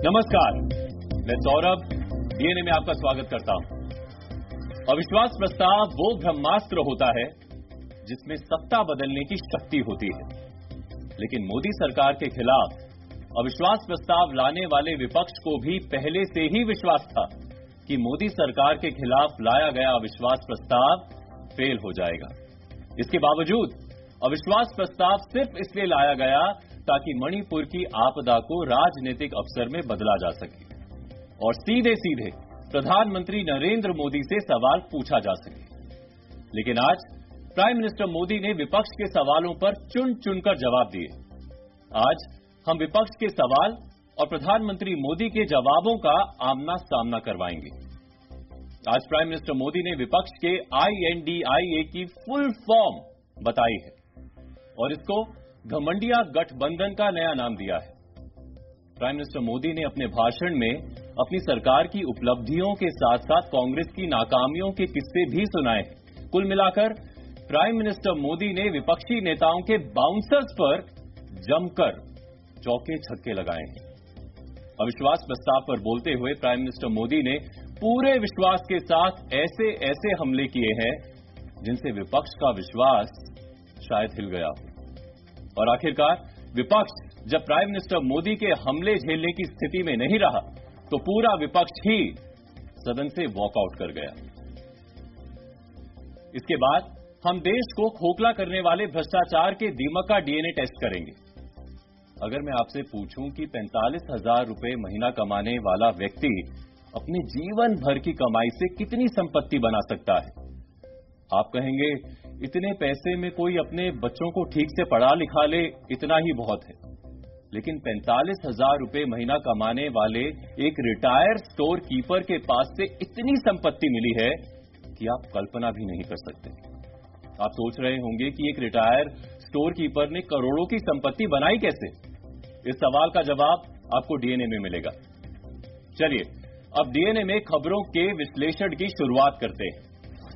नमस्कार, मैं सौरभ डीएनए में आपका स्वागत करता हूं। अविश्वास प्रस्ताव वो ब्रह्मास्त्र होता है जिसमें सत्ता बदलने की शक्ति होती है, लेकिन मोदी सरकार के खिलाफ अविश्वास प्रस्ताव लाने वाले विपक्ष को भी पहले से ही विश्वास था कि मोदी सरकार के खिलाफ लाया गया अविश्वास प्रस्ताव फेल हो जाएगा। इसके बावजूद अविश्वास प्रस्ताव सिर्फ इसलिए लाया गया ताकि मणिपुर की आपदा को राजनीतिक अवसर में बदला जा सके और सीधे सीधे प्रधानमंत्री नरेंद्र मोदी से सवाल पूछा जा सके। लेकिन आज प्राइम मिनिस्टर मोदी ने विपक्ष के सवालों पर चुन चुनकर जवाब दिए। आज हम विपक्ष के सवाल और प्रधानमंत्री मोदी के जवाबों का आमना सामना करवाएंगे। आज प्राइम मिनिस्टर मोदी ने विपक्ष के INDIA की फुल फॉर्म बताई है और इसको घमंडिया गठबंधन का नया नाम दिया है। प्राइम मिनिस्टर मोदी ने अपने भाषण में अपनी सरकार की उपलब्धियों के साथ साथ कांग्रेस की नाकामियों के किस्से भी सुनाए हैं। कुल मिलाकर प्राइम मिनिस्टर मोदी ने विपक्षी नेताओं के बाउंसर्स पर जमकर चौके छक्के लगाए हैं। अविश्वास प्रस्ताव पर बोलते हुए प्राइम मिनिस्टर मोदी ने पूरे विश्वास के साथ ऐसे ऐसे हमले किए हैं जिनसे विपक्ष का विश्वास शायद हिल गया हो। और आखिरकार विपक्ष जब प्राइम मिनिस्टर मोदी के हमले झेलने की स्थिति में नहीं रहा तो पूरा विपक्ष ही सदन से वॉकआउट कर गया। इसके बाद हम देश को खोखला करने वाले भ्रष्टाचार के दीमक का DNA टेस्ट करेंगे। अगर मैं आपसे पूछूं कि 45,000 रुपए महीना कमाने वाला व्यक्ति अपने जीवन भर की कमाई से कितनी संपत्ति बना सकता है, आप कहेंगे इतने पैसे में कोई अपने बच्चों को ठीक से पढ़ा लिखा ले, इतना ही बहुत है। लेकिन 45,000 रुपए महीना कमाने वाले एक रिटायर स्टोर कीपर के पास से इतनी संपत्ति मिली है कि आप कल्पना भी नहीं कर सकते। आप सोच रहे होंगे कि एक रिटायर स्टोर कीपर ने करोड़ों की संपत्ति बनाई कैसे? इस सवाल का जवाब आपको डीएनए में मिलेगा। चलिए अब डीएनए में खबरों के विश्लेषण की शुरुआत करते हैं।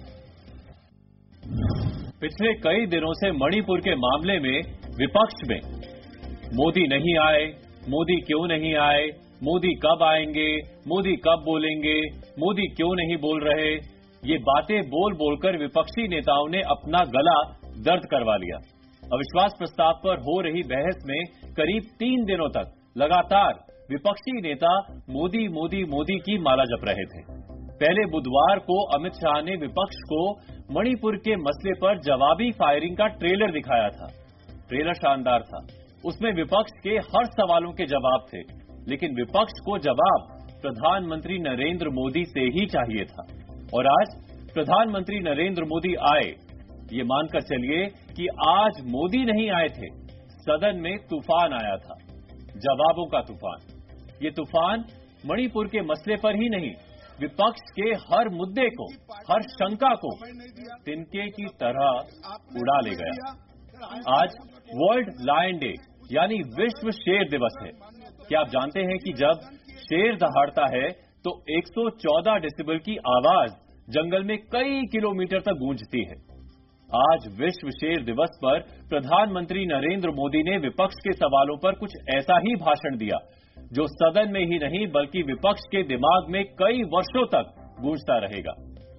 पिछले कई दिनों से मणिपुर के मामले में विपक्ष में मोदी नहीं आए, मोदी क्यों नहीं आए, मोदी कब आएंगे, मोदी कब बोलेंगे, मोदी क्यों नहीं बोल रहे, ये बातें बोल बोलकर विपक्षी नेताओं ने अपना गला दर्द करवा लिया। अविश्वास प्रस्ताव पर हो रही बहस में करीब 3 दिनों तक लगातार विपक्षी नेता मोदी मोदी मोदी की माला जप रहे थे। पहले बुधवार को अमित शाह ने विपक्ष को मणिपुर के मसले पर जवाबी फायरिंग का ट्रेलर दिखाया था। ट्रेलर शानदार था, उसमें विपक्ष के हर सवालों के जवाब थे, लेकिन विपक्ष को जवाब प्रधानमंत्री नरेंद्र मोदी से ही चाहिए था। और आज प्रधानमंत्री नरेंद्र मोदी आए, ये मानकर चलिए कि आज मोदी नहीं आए थे, सदन में तूफान आया था, जवाबों का तूफान। ये तूफान मणिपुर के मसले पर ही नहीं, विपक्ष के हर मुद्दे को, हर शंका को तिनके की तरह उड़ा ले गया। आज वर्ल्ड लायन डे यानी विश्व शेर दिवस है। क्या आप जानते हैं कि जब शेर दहाड़ता है तो 114 डेसिबल की आवाज जंगल में कई किलोमीटर तक गूंजती है। आज विश्व शेर दिवस पर प्रधानमंत्री नरेंद्र मोदी ने विपक्ष के सवालों पर कुछ ऐसा ही भाषण दिया जो सदन में ही नहीं बल्कि विपक्ष के दिमाग में कई वर्षों तक गूंजता रहेगा।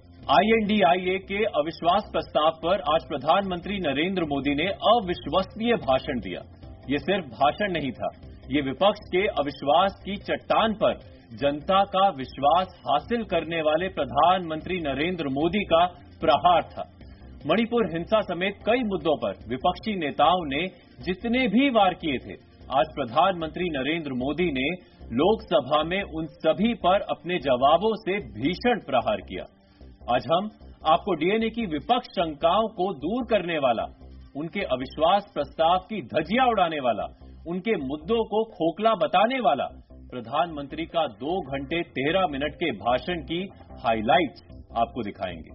INDIA के अविश्वास प्रस्ताव पर आज प्रधानमंत्री नरेंद्र मोदी ने अविश्वसनीय भाषण दिया। ये सिर्फ भाषण नहीं था, ये विपक्ष के अविश्वास की चट्टान पर जनता का विश्वास हासिल करने वाले प्रधानमंत्री नरेंद्र मोदी का प्रहार था। मणिपुर हिंसा समेत कई मुद्दों पर विपक्षी नेताओं ने जितने भी वार किए थे, आज प्रधानमंत्री नरेंद्र मोदी ने लोकसभा में उन सभी पर अपने जवाबों से भीषण प्रहार किया। आज हम आपको डीएनए की विपक्ष शंकाओं को दूर करने वाला, उनके अविश्वास प्रस्ताव की धज्जियां उड़ाने वाला, उनके मुद्दों को खोखला बताने वाला प्रधानमंत्री का 2 घंटे 13 मिनट के भाषण की हाइलाइट्स आपको दिखाएंगे।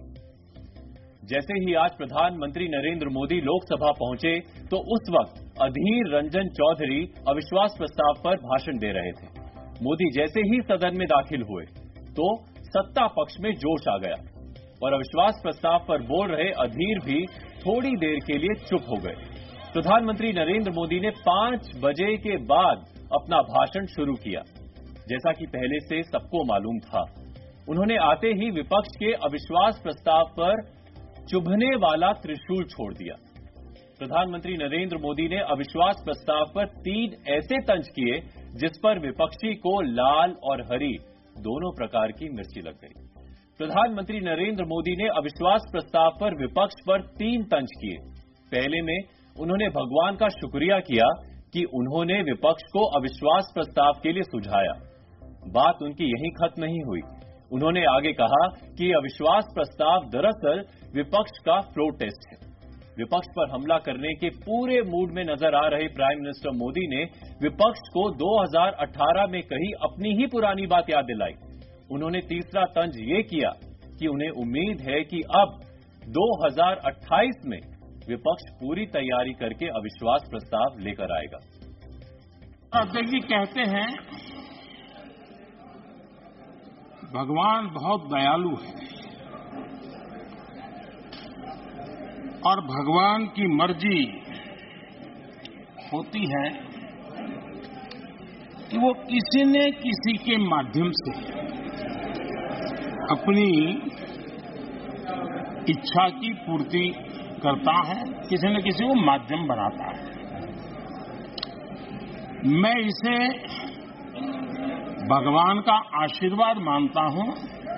जैसे ही आज प्रधानमंत्री नरेंद्र मोदी लोकसभा पहुंचे तो उस वक्त अधीर रंजन चौधरी अविश्वास प्रस्ताव पर भाषण दे रहे थे। मोदी जैसे ही सदन में दाखिल हुए तो सत्ता पक्ष में जोश आ गया और अविश्वास प्रस्ताव पर बोल रहे अधीर भी थोड़ी देर के लिए चुप हो गए। प्रधानमंत्री नरेंद्र मोदी ने 5 बजे के बाद अपना भाषण शुरू किया। जैसा कि पहले से सबको मालूम था। उन्होंने आते ही विपक्ष के अविश्वास प्रस्ताव पर चुभने वाला त्रिशूल छोड़ दिया। प्रधानमंत्री नरेंद्र मोदी ने अविश्वास प्रस्ताव पर 3 ऐसे तंज किए जिस पर विपक्षी को लाल और हरी दोनों प्रकार की मिर्ची लग गई। प्रधानमंत्री नरेंद्र मोदी ने अविश्वास प्रस्ताव पर विपक्ष पर 3 तंज किए। पहले में उन्होंने भगवान का शुक्रिया किया कि उन्होंने विपक्ष को अविश्वास प्रस्ताव के लिए सुझाया। बात उनकी यहीं खत्म नहीं हुई। उन्होंने आगे कहा कि अविश्वास प्रस्ताव दरअसल विपक्ष का फ्लोर टेस्ट है। विपक्ष पर हमला करने के पूरे मूड में नजर आ रहे प्राइम मिनिस्टर मोदी ने विपक्ष को 2018 में कही अपनी ही पुरानी बात याद दिलाई। उन्होंने तीसरा तंज ये किया कि उन्हें उम्मीद है कि अब 2028 में विपक्ष पूरी तैयारी करके अविश्वास प्रस्ताव लेकर आएगा। अध्यक्ष जी कहते हैं भगवान बहुत दयालु है और भगवान की मर्जी होती है कि वो किसी न किसी के माध्यम से अपनी इच्छा की पूर्ति करता है, किसी न किसी को माध्यम बनाता है। मैं इसे भगवान का आशीर्वाद मानता हूं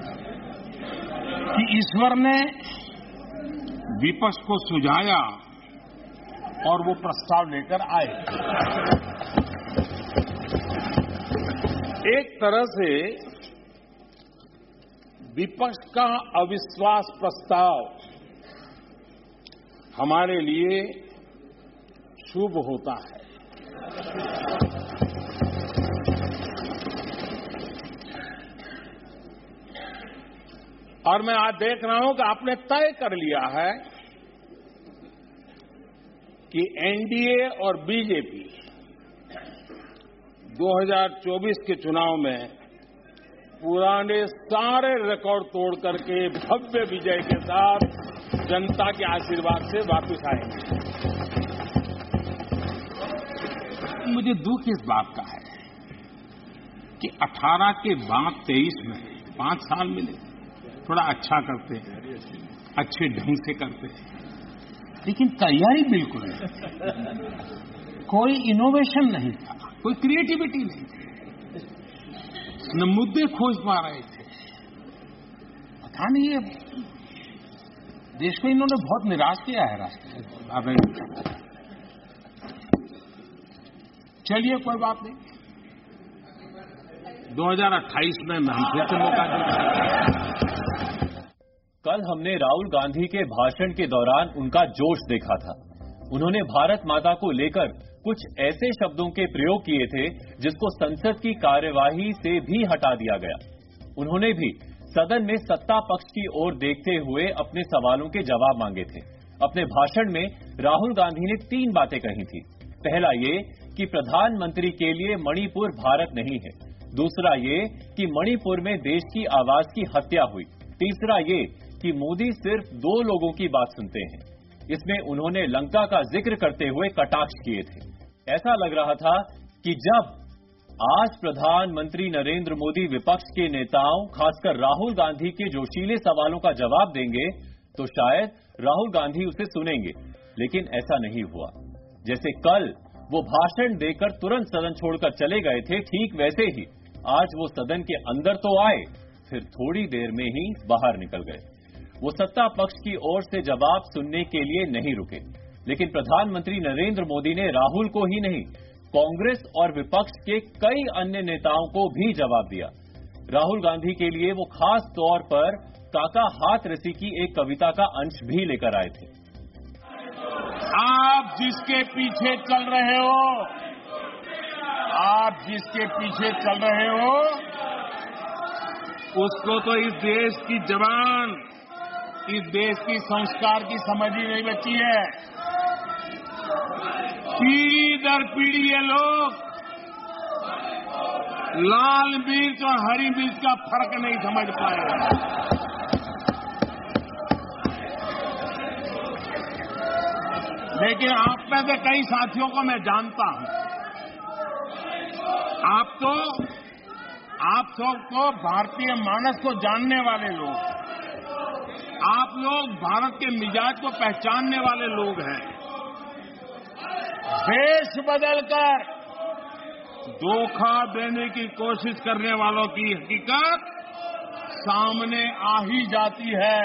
कि ईश्वर ने विपक्ष को सुझाया और वो प्रस्ताव लेकर आए। एक तरह से विपक्ष का अविश्वास प्रस्ताव हमारे लिए शुभ होता है। और मैं आज देख रहा हूं कि आपने तय कर लिया है कि एनडीए और बीजेपी 2024 के चुनाव में पुराने सारे रिकॉर्ड तोड़ करके भव्य विजय के साथ जनता के आशीर्वाद से वापस आएंगे। मुझे दुख इस बात का है कि 18 के बाद 23 में 5 साल मिले, थोड़ा अच्छा करते हैं, अच्छे ढंग से करते हैं, लेकिन तैयारी बिल्कुल नहीं। कोई इनोवेशन नहीं था, कोई क्रिएटिविटी नहीं थी, न मुद्दे खोज पा रहे थे। पता नहीं ये देश को इन्होंने बहुत निराश किया है। राष्ट्र चलिए कोई बात नहीं, 2028 में हम फिर से मौका देंगे। कल हमने राहुल गांधी के भाषण के दौरान उनका जोश देखा था। उन्होंने भारत माता को लेकर कुछ ऐसे शब्दों के प्रयोग किए थे जिसको संसद की कार्यवाही से भी हटा दिया गया। उन्होंने भी सदन में सत्ता पक्ष की ओर देखते हुए अपने सवालों के जवाब मांगे थे। अपने भाषण में राहुल गांधी ने 3 बातें कही थी। पहला ये कि प्रधानमंत्री के लिए मणिपुर भारत नहीं है। दूसरा ये कि मणिपुर में देश की आवाज की हत्या हुई। तीसरा ये कि मोदी सिर्फ 2 लोगों की बात सुनते हैं। इसमें उन्होंने लंका का जिक्र करते हुए कटाक्ष किए थे। ऐसा लग रहा था कि जब आज प्रधानमंत्री नरेंद्र मोदी विपक्ष के नेताओं, खासकर राहुल गांधी के जोशीले सवालों का जवाब देंगे तो शायद राहुल गांधी उसे सुनेंगे, लेकिन ऐसा नहीं हुआ। जैसे कल वो भाषण देकर तुरंत सदन छोड़कर चले गए थे, ठीक वैसे ही आज वो सदन के अंदर तो आए, फिर थोड़ी देर में ही बाहर निकल गए। वो सत्ता पक्ष की ओर से जवाब सुनने के लिए नहीं रुके, लेकिन प्रधानमंत्री नरेंद्र मोदी ने राहुल को ही नहीं, कांग्रेस और विपक्ष के कई अन्य नेताओं को भी जवाब दिया। राहुल गांधी के लिए वो खास तौर पर काका हाथरसी की एक कविता का अंश भी लेकर आए थे। आप जिसके पीछे चल रहे हो, आप जिसके पीछे चल रहे हो, उसको तो इस देश की जबान, इस देश की संस्कार की समझ ही नहीं बची है। पीढ़ी दर पीढ़ी ये लोग लाल मिर्च और हरी मिर्च का फर्क नहीं समझ पाए। लेकिन आप में से कई साथियों को मैं जानता हूं, आप तो आप सबको भारतीय मानस को जानने वाले लोग, आप लोग भारत के मिजाज को पहचानने वाले लोग हैं। देश बदलकर धोखा देने की कोशिश करने वालों की हकीकत सामने आ ही जाती है।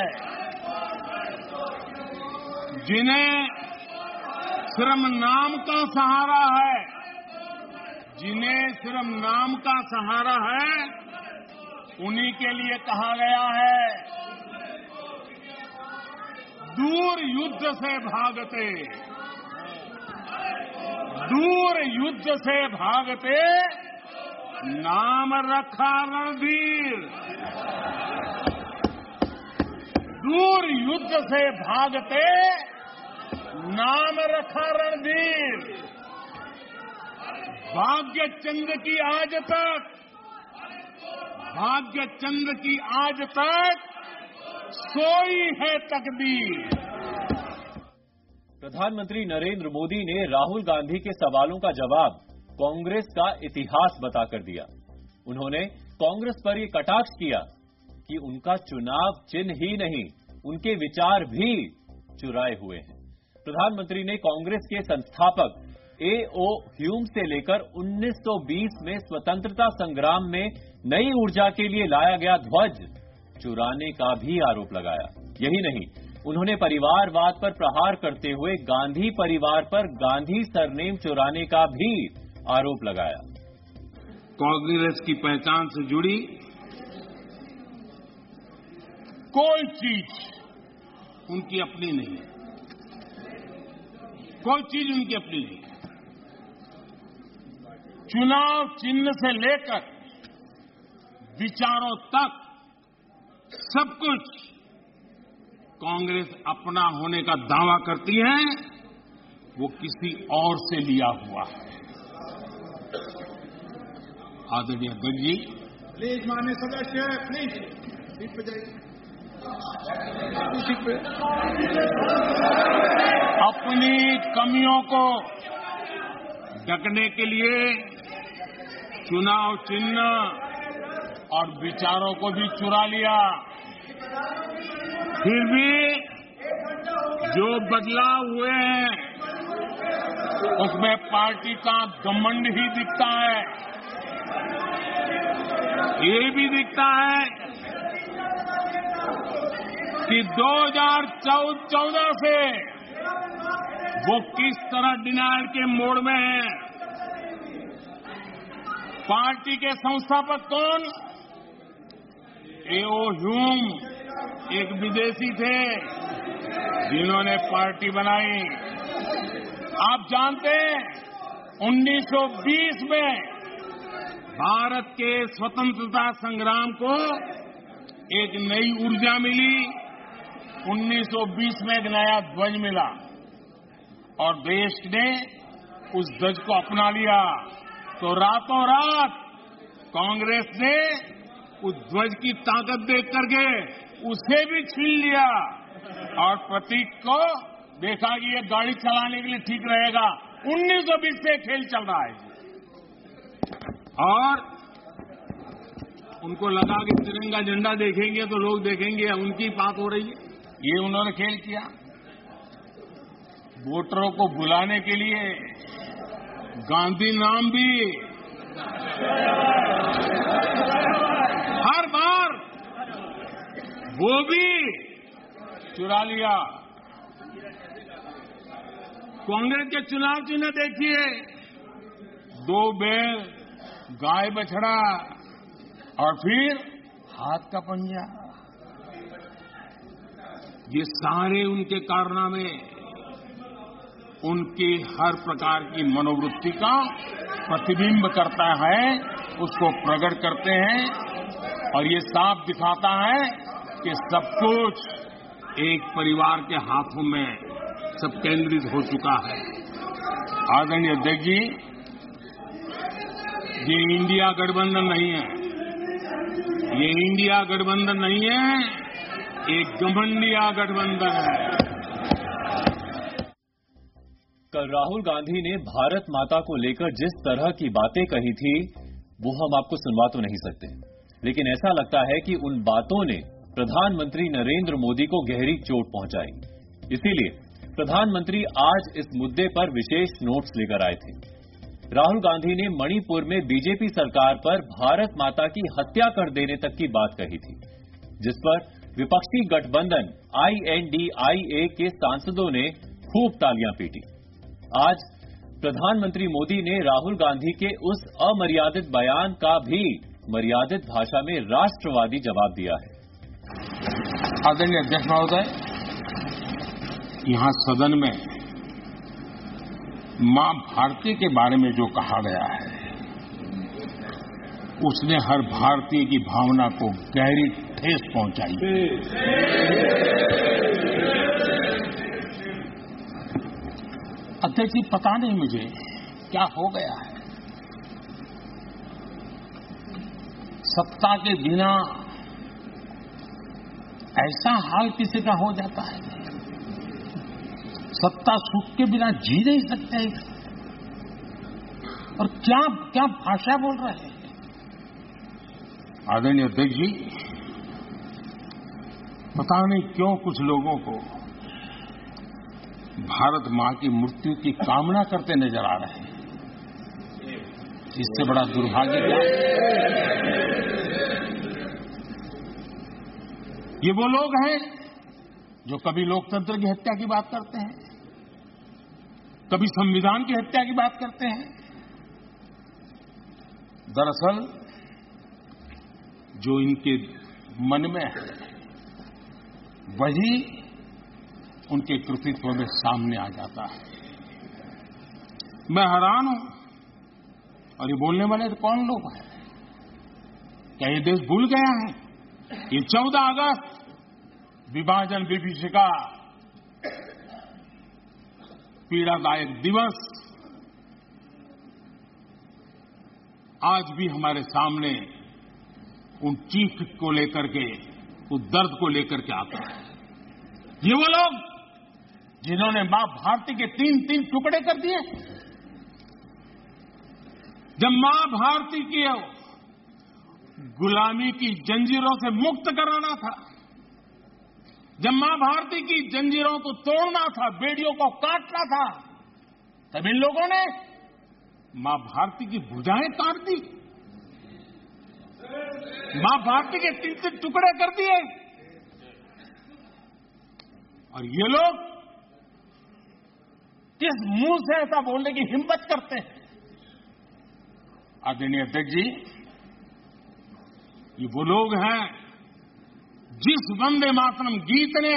जिन्हें सिर्फ नाम का सहारा है, जिन्हें सिर्फ नाम का सहारा है, उन्हीं के लिए कहा गया है, दूर युद्ध से भागते, दूर युद्ध से भागते, नाम रखा रणधीर। दूर युद्ध से भागते, नाम रखा रणधीर। भाग्य चंद्र की आज तक, भाग्य चंद्र की आज तक सोई है तकदीर। प्रधानमंत्री नरेंद्र मोदी ने राहुल गांधी के सवालों का जवाब कांग्रेस का इतिहास बताकर दिया। उन्होंने कांग्रेस पर ये कटाक्ष किया कि उनका चुनाव चिन्ह ही नहीं, उनके विचार भी चुराए हुए हैं। प्रधानमंत्री ने कांग्रेस के संस्थापक A.O. ह्यूम से लेकर 1920 में स्वतंत्रता संग्राम में नई ऊर्जा के लिए लाया गया ध्वज चुराने का भी आरोप लगाया। यही नहीं, उन्होंने परिवारवाद पर प्रहार करते हुए गांधी परिवार पर गांधी सरनेम चुराने का भी आरोप लगाया। कांग्रेस की पहचान से जुड़ी कोई चीज उनकी अपनी नहीं है, कोई चीज उनकी अपनी नहीं है। चुनाव चिन्ह से लेकर विचारों तक सब कुछ कांग्रेस अपना होने का दावा करती है, वो किसी और से लिया हुआ है। आदरणीय अध्यक्ष जी, प्लीज माननीय सदस्य, प्लीज सीट पे जाइए। अपनी कमियों को ढकने के लिए चुनाव चिन्ह और विचारों को भी चुरा लिया। फिर भी जो बदलाव हुए हैं उसमें पार्टी का घमंड ही दिखता है। ये भी दिखता है कि 2014 से वो किस तरह डिनायल के मोड में है। पार्टी के संस्थापक कौन? A.O. ह्यूम एक विदेशी थे जिन्होंने पार्टी बनाई। आप जानते हैं 1920 में भारत के स्वतंत्रता संग्राम को एक नई ऊर्जा मिली। 1920 में एक नया ध्वज मिला और देश ने उस ध्वज को अपना लिया। तो रातों रात कांग्रेस ने उस ध्वज की ताकत देख करके उसे भी छीन लिया और प्रतीक को देखा कि ये गाड़ी चलाने के लिए ठीक रहेगा। 1920 से खेल चल रहा है और उनको लगा कि तिरंगा झंडा देखेंगे तो लोग देखेंगे उनकी बात हो रही है। ये उन्होंने खेल किया। वोटरों को भुलाने के लिए गांधी नाम भी हर बार वो भी चुरा लिया। कांग्रेस के चुनाव चिन्ह देखिए, 2 बैल, गाय बछड़ा और फिर हाथ का पंजा। ये सारे उनके कारनामे उनकी हर प्रकार की मनोवृत्ति का प्रतिबिंब करता है, उसको प्रकट करते हैं और ये साफ दिखाता है कि सब कुछ एक परिवार के हाथों में सब केंद्रित हो चुका है। आदरणीय अध्यक्ष जी, ये इंडिया गठबंधन नहीं है, ये इंडिया गठबंधन नहीं है, एक घमंडिया गठबंधन है। कल राहुल गांधी ने भारत माता को लेकर जिस तरह की बातें कही थी, वो हम आपको सुनवा तो नहीं सकते, लेकिन ऐसा लगता है कि उन बातों ने प्रधानमंत्री नरेंद्र मोदी को गहरी चोट पहुंचाई। इसीलिए प्रधानमंत्री आज इस मुद्दे पर विशेष नोट्स लेकर आए थे। राहुल गांधी ने मणिपुर में बीजेपी सरकार पर भारत माता की हत्या कर देने तक की बात कही थी, जिस पर विपक्षी गठबंधन INDIA के सांसदों ने खूब तालियां पीटी। आज प्रधानमंत्री मोदी ने राहुल गांधी के उस अमर्यादित बयान का भी मर्यादित भाषा में राष्ट्रवादी जवाब दिया है। आदरणीय अध्यक्ष महोदय, यहां सदन में मां भारती के बारे में जो कहा गया है, उसने हर भारतीय की भावना को गहरी ठेस पहुंचाई। अध्यक्ष जी, पता नहीं मुझे क्या हो गया है। सत्ता के बिना ऐसा हाल किसी का हो जाता है। सत्ता सुख के बिना जी नहीं सकते। और क्या क्या भाषा बोल रहे हैं। आदरणीय अध्यक्ष जी, पता नहीं क्यों कुछ लोगों को भारत मां की मृत्यु की कामना करते नजर आ रहे हैं। इससे बड़ा दुर्भाग्य क्या है। ये वो लोग हैं जो कभी लोकतंत्र की हत्या की बात करते हैं, कभी संविधान की हत्या की बात करते हैं। दरअसल जो इनके मन में है वही उनके कृतित्व में सामने आ जाता है। मैं हैरान हूं। और ये बोलने वाले तो कौन लोग हैं? क्या ये देश भूल गया है? ये 14 अगस्त विभाजन विभीषिका पीड़ादायक दिवस आज भी हमारे सामने उन चीख को लेकर के, उस दर्द को लेकर के आता है। ये वो लोग जिन्होंने मां भारती के 3-3 टुकड़े कर दिए। जब मां भारती की गुलामी की जंजीरों से मुक्त कराना था, जब मां भारती की जंजीरों को तोड़ना था, बेड़ियों को काटना था, तब इन लोगों ने मां भारती की भुजाएं काट दी, मां भारती के 3-3 टुकड़े कर दिए। और ये लोग किस मुंह से ऐसा बोलने की हिम्मत करते हैं? आदरणीय अध्यक्ष जी, ये वो लोग हैं जिस वंदे मातरम गीत ने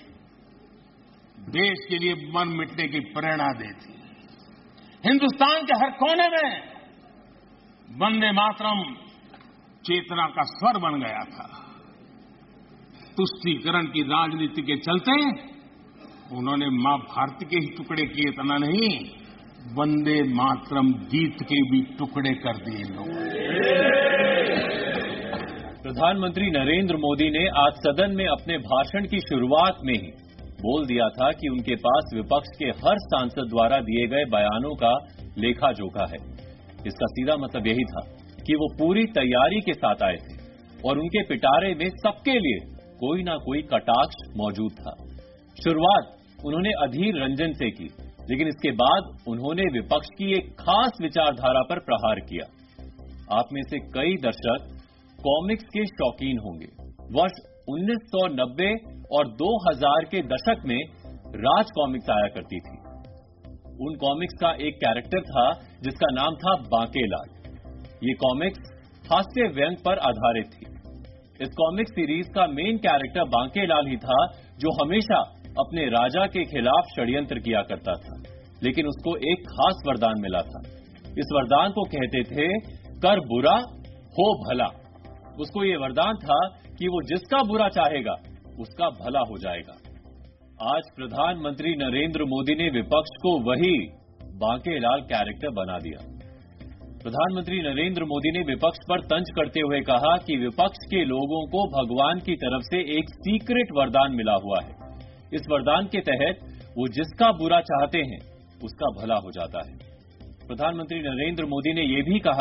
देश के लिए मर मिटने की प्रेरणा दी थी। हिंदुस्तान के हर कोने में वंदे मातरम चेतना का स्वर बन गया था। तुष्टीकरण की राजनीति के चलते उन्होंने मां भारती के ही टुकड़े किए, इतना नहीं, वंदे मातरम गीत के भी टुकड़े कर दिए लोगों ने। प्रधानमंत्री नरेंद्र मोदी ने आज सदन में अपने भाषण की शुरुआत में ही बोल दिया था कि उनके पास विपक्ष के हर सांसद द्वारा दिए गए बयानों का लेखा जोखा है। इसका सीधा मतलब यही था कि वो पूरी तैयारी के साथ आए थे और उनके पिटारे में सबके लिए कोई ना कोई कटाक्ष मौजूद था। शुरुआत उन्होंने अधीर रंजन से की, लेकिन इसके बाद उन्होंने विपक्ष की एक खास विचारधारा पर प्रहार किया। आप में से कई दर्शक कॉमिक्स के शौकीन होंगे। वर्ष 1990 और 2000 के दशक में राज कॉमिक्स आया करती थी। उन कॉमिक्स का एक कैरेक्टर था जिसका नाम था बांकेलाल। ये कॉमिक्स हास्य व्यंग पर आधारित थी। इस कॉमिक सीरीज का मेन कैरेक्टर बांकेलाल ही था, जो हमेशा अपने राजा के खिलाफ षड्यंत्र किया करता था, लेकिन उसको एक खास वरदान मिला था। इस वरदान को कहते थे कर बुरा हो भला। उसको ये वरदान था कि वो जिसका बुरा चाहेगा उसका भला हो जाएगा। आज प्रधानमंत्री नरेंद्र मोदी ने विपक्ष को वही बांकेलाल कैरेक्टर बना दिया। प्रधानमंत्री नरेंद्र मोदी ने विपक्ष पर तंज करते हुए कहा कि विपक्ष के लोगों को भगवान की तरफ से एक सीक्रेट वरदान मिला हुआ है। इस वरदान के तहत वो जिसका बुरा चाहते हैं उसका भला हो जाता है। प्रधानमंत्री नरेंद्र मोदी ने यह भी कहा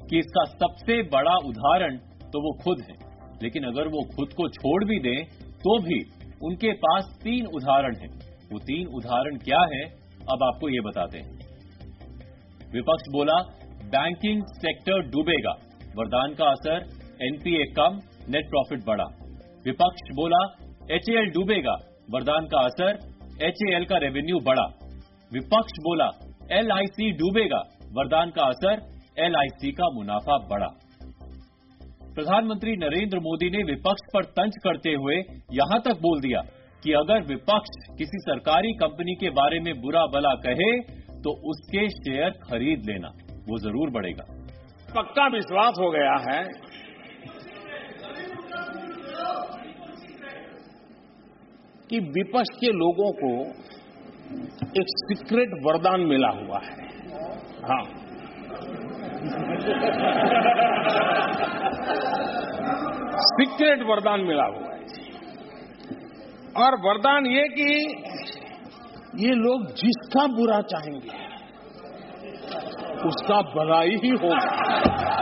कि इसका सबसे बड़ा उदाहरण तो वो खुद है, लेकिन अगर वो खुद को छोड़ भी दें तो भी उनके पास 3 उदाहरण हैं। वो 3 उदाहरण क्या है, अब आपको ये बताते हैं। विपक्ष बोला बैंकिंग सेक्टर डूबेगा, वरदान का असर एनपीए कम, नेट प्रॉफिट बढ़ा। विपक्ष बोला एचएएल डूबेगा, वरदान का असर एचएएल का रेवेन्यू बढ़ा। विपक्ष बोला एलआईसी डूबेगा, वरदान का असर एलआईसी का मुनाफा बढ़ा। प्रधानमंत्री नरेंद्र मोदी ने विपक्ष पर तंज करते हुए यहां तक बोल दिया कि अगर विपक्ष किसी सरकारी कंपनी के बारे में बुरा भला कहे तो उसके शेयर खरीद लेना, वो जरूर बढ़ेगा। पक्का विश्वास हो गया है कि विपक्ष के लोगों को एक सीक्रेट वरदान मिला हुआ है। हाँ, सीक्रेट वरदान मिला हुआ है, और वरदान ये कि ये लोग जिसका बुरा चाहेंगे उसका भलाई ही होगा।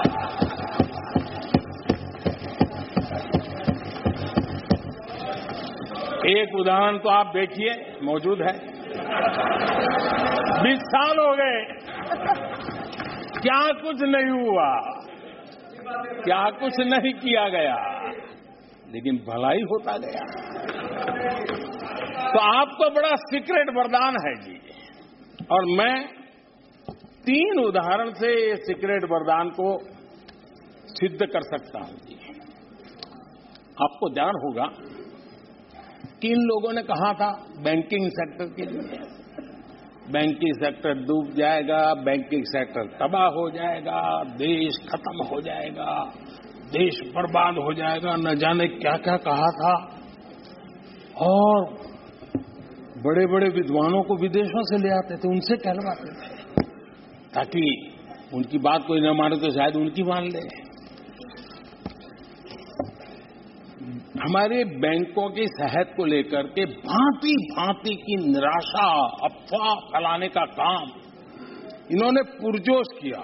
एक उदाहरण तो आप देखिए, मौजूद है। 20 साल हो गए, क्या कुछ नहीं हुआ, क्या कुछ नहीं किया गया, लेकिन भलाई होता गया। तो आपको बड़ा सीक्रेट वरदान है जी, और मैं 3 उदाहरण से ये सीक्रेट वरदान को सिद्ध कर सकता हूं जी। आपको ध्यान होगा कि इन लोगों ने कहा था बैंकिंग सेक्टर के लिए, बैंकिंग सेक्टर डूब जाएगा, बैंकिंग सेक्टर तबाह हो जाएगा, देश खत्म हो जाएगा, देश बर्बाद हो जाएगा, न जाने क्या क्या कहा था। और बड़े बड़े विद्वानों को विदेशों से ले आते थे, उनसे कहलवाते थे, ताकि उनकी बात कोई न माने तो शायद उनकी मान ले। हमारे बैंकों की सेहत को लेकर के भांति भांति की निराशा, अफवाह फैलाने का काम इन्होंने पुरजोश किया।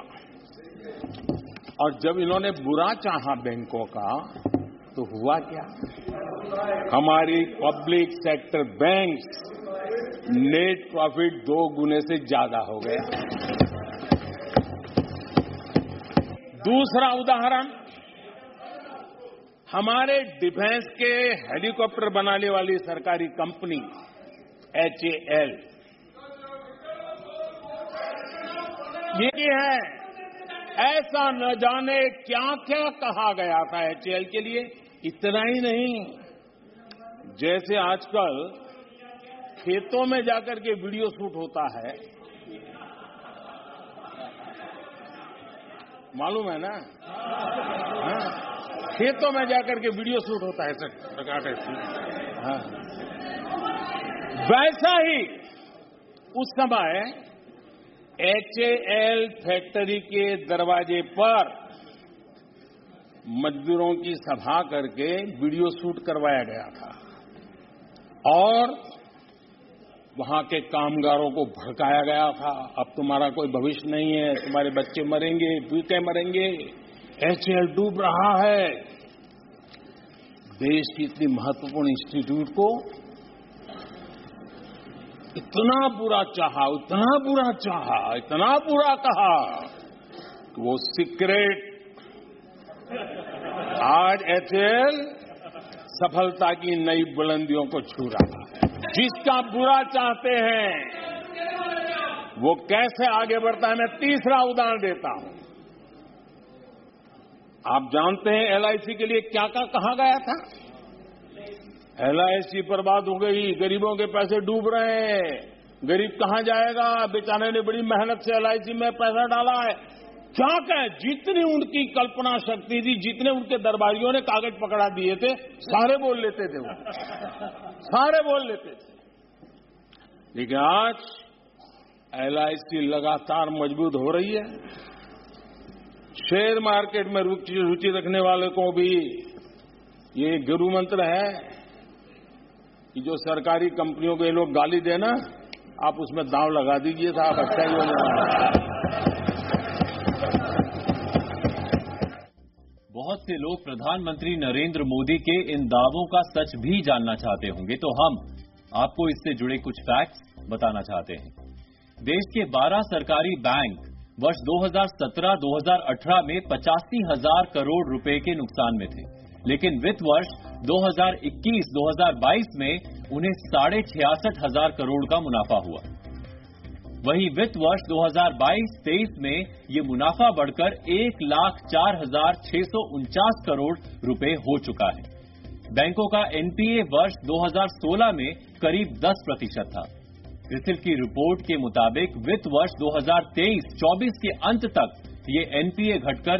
और जब इन्होंने बुरा चाहा बैंकों का, तो हुआ क्या? हमारी public sector banks net profit 2 गुने से ज्यादा हो गया। दूसरा उदाहरण, हमारे डिफेंस के हेलीकॉप्टर बनाने वाली सरकारी कंपनी एचएएल, ये है, ऐसा न जाने क्या क्या कहा गया था एचएएल के लिए। इतना ही नहीं, जैसे आजकल खेतों में जाकर के वीडियो शूट होता है, मालूम है ना? हाँ? खेतों में जाकर के वीडियो शूट होता है हाँ। वैसा ही उस समय एचएएल फैक्ट्री के दरवाजे पर मजदूरों की सभा करके वीडियो शूट करवाया गया था, और वहां के कामगारों को भड़काया गया था, अब तुम्हारा कोई भविष्य नहीं है, तुम्हारे बच्चे मरेंगे, भूखे मरेंगे, एचएएल डूब रहा है। देश की इतनी महत्वपूर्ण इंस्टीट्यूट को इतना बुरा चाहा, इतना बुरा चाहा, इतना बुरा कहा कि वो सीक्रेट आज एचएएल सफलता की नई बुलंदियों को छू रहा है। जिसका बुरा चाहते हैं वो कैसे आगे बढ़ता है, मैं तीसरा उदाहरण देता हूं। आप जानते हैं एलआईसी के लिए क्या क्या कहा गया था? एलआईसी बर्बाद हो गई, गरीबों के पैसे डूब रहे हैं, गरीब कहां जाएगा, बेचारे ने बड़ी मेहनत से एलआईसी में पैसा डाला है। क्या कहें, जितनी उनकी कल्पना शक्ति थी, जितने उनके दरबारियों ने कागज पकड़ा दिए थे, सारे बोल लेते थे वो, सारे बोल लेते थे। लेकिन आज एलआईसी लगातार मजबूत हो रही है। शेयर मार्केट में रुचि रखने वाले को भी ये गुरु मंत्र है कि जो सरकारी कंपनियों को ये लोग गाली देना, आप उसमें दांव लगा दीजिए, साहब अच्छा ही हो जाएगा। से लोग प्रधानमंत्री नरेंद्र मोदी के इन दावों का सच भी जानना चाहते होंगे, तो हम आपको इससे जुड़े कुछ फैक्ट्स बताना चाहते हैं। देश के 12 सरकारी बैंक वर्ष 2017-2018 में 85,000 करोड़ रुपए के नुकसान में थे, लेकिन वित्त वर्ष 2021-2022 में उन्हें 66,500 करोड़ का मुनाफा हुआ। वहीं वित्त वर्ष 2022-23 में ये मुनाफा बढ़कर 1,04,649 करोड़ रुपए हो चुका है। बैंकों का एनपीए वर्ष 2016 में करीब 10% था। क्रिसिल की रिपोर्ट के मुताबिक वित्त वर्ष 2023-24 के अंत तक ये एनपीए घटकर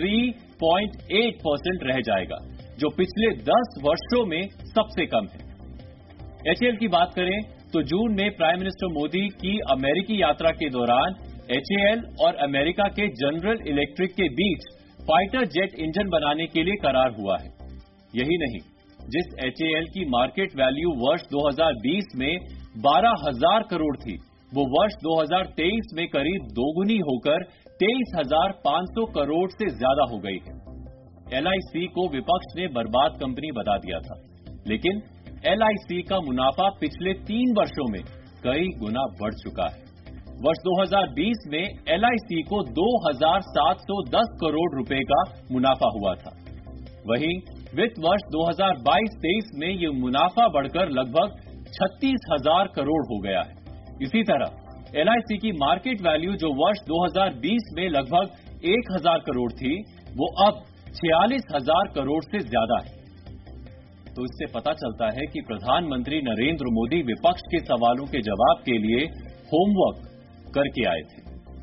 3.8% रह जाएगा, जो पिछले 10 वर्षों में सबसे कम है। एचएएल की बात करें तो जून में प्राइम मिनिस्टर मोदी की अमेरिकी यात्रा के दौरान एचएएल और अमेरिका के जनरल इलेक्ट्रिक के बीच फाइटर जेट इंजन बनाने के लिए करार हुआ है। यही नहीं, जिस एचएएल की मार्केट वैल्यू वर्ष 2020 में 12,000 करोड़ थी, वो वर्ष 2023 में करीब दोगुनी होकर 23,500 करोड़ से ज्यादा हो गई है। एलआईसी को विपक्ष ने बर्बाद कंपनी बता दिया था, लेकिन एलआईसी का मुनाफा पिछले 3 वर्षों में कई गुना बढ़ चुका है। वर्ष 2020 में एलआईसी को 2,710 करोड़ रुपए का मुनाफा हुआ था। वहीं वित्त वर्ष 2022-23 में ये मुनाफा बढ़कर लगभग 36,000 करोड़ हो गया है। इसी तरह एलआईसी की मार्केट वैल्यू जो वर्ष 2020 में लगभग 1,000 करोड़ थी, वो अब 46,000 करोड़ से ज्यादा है। तो इससे पता चलता है कि प्रधानमंत्री नरेंद्र मोदी विपक्ष के सवालों के जवाब के लिए होमवर्क करके आए थे।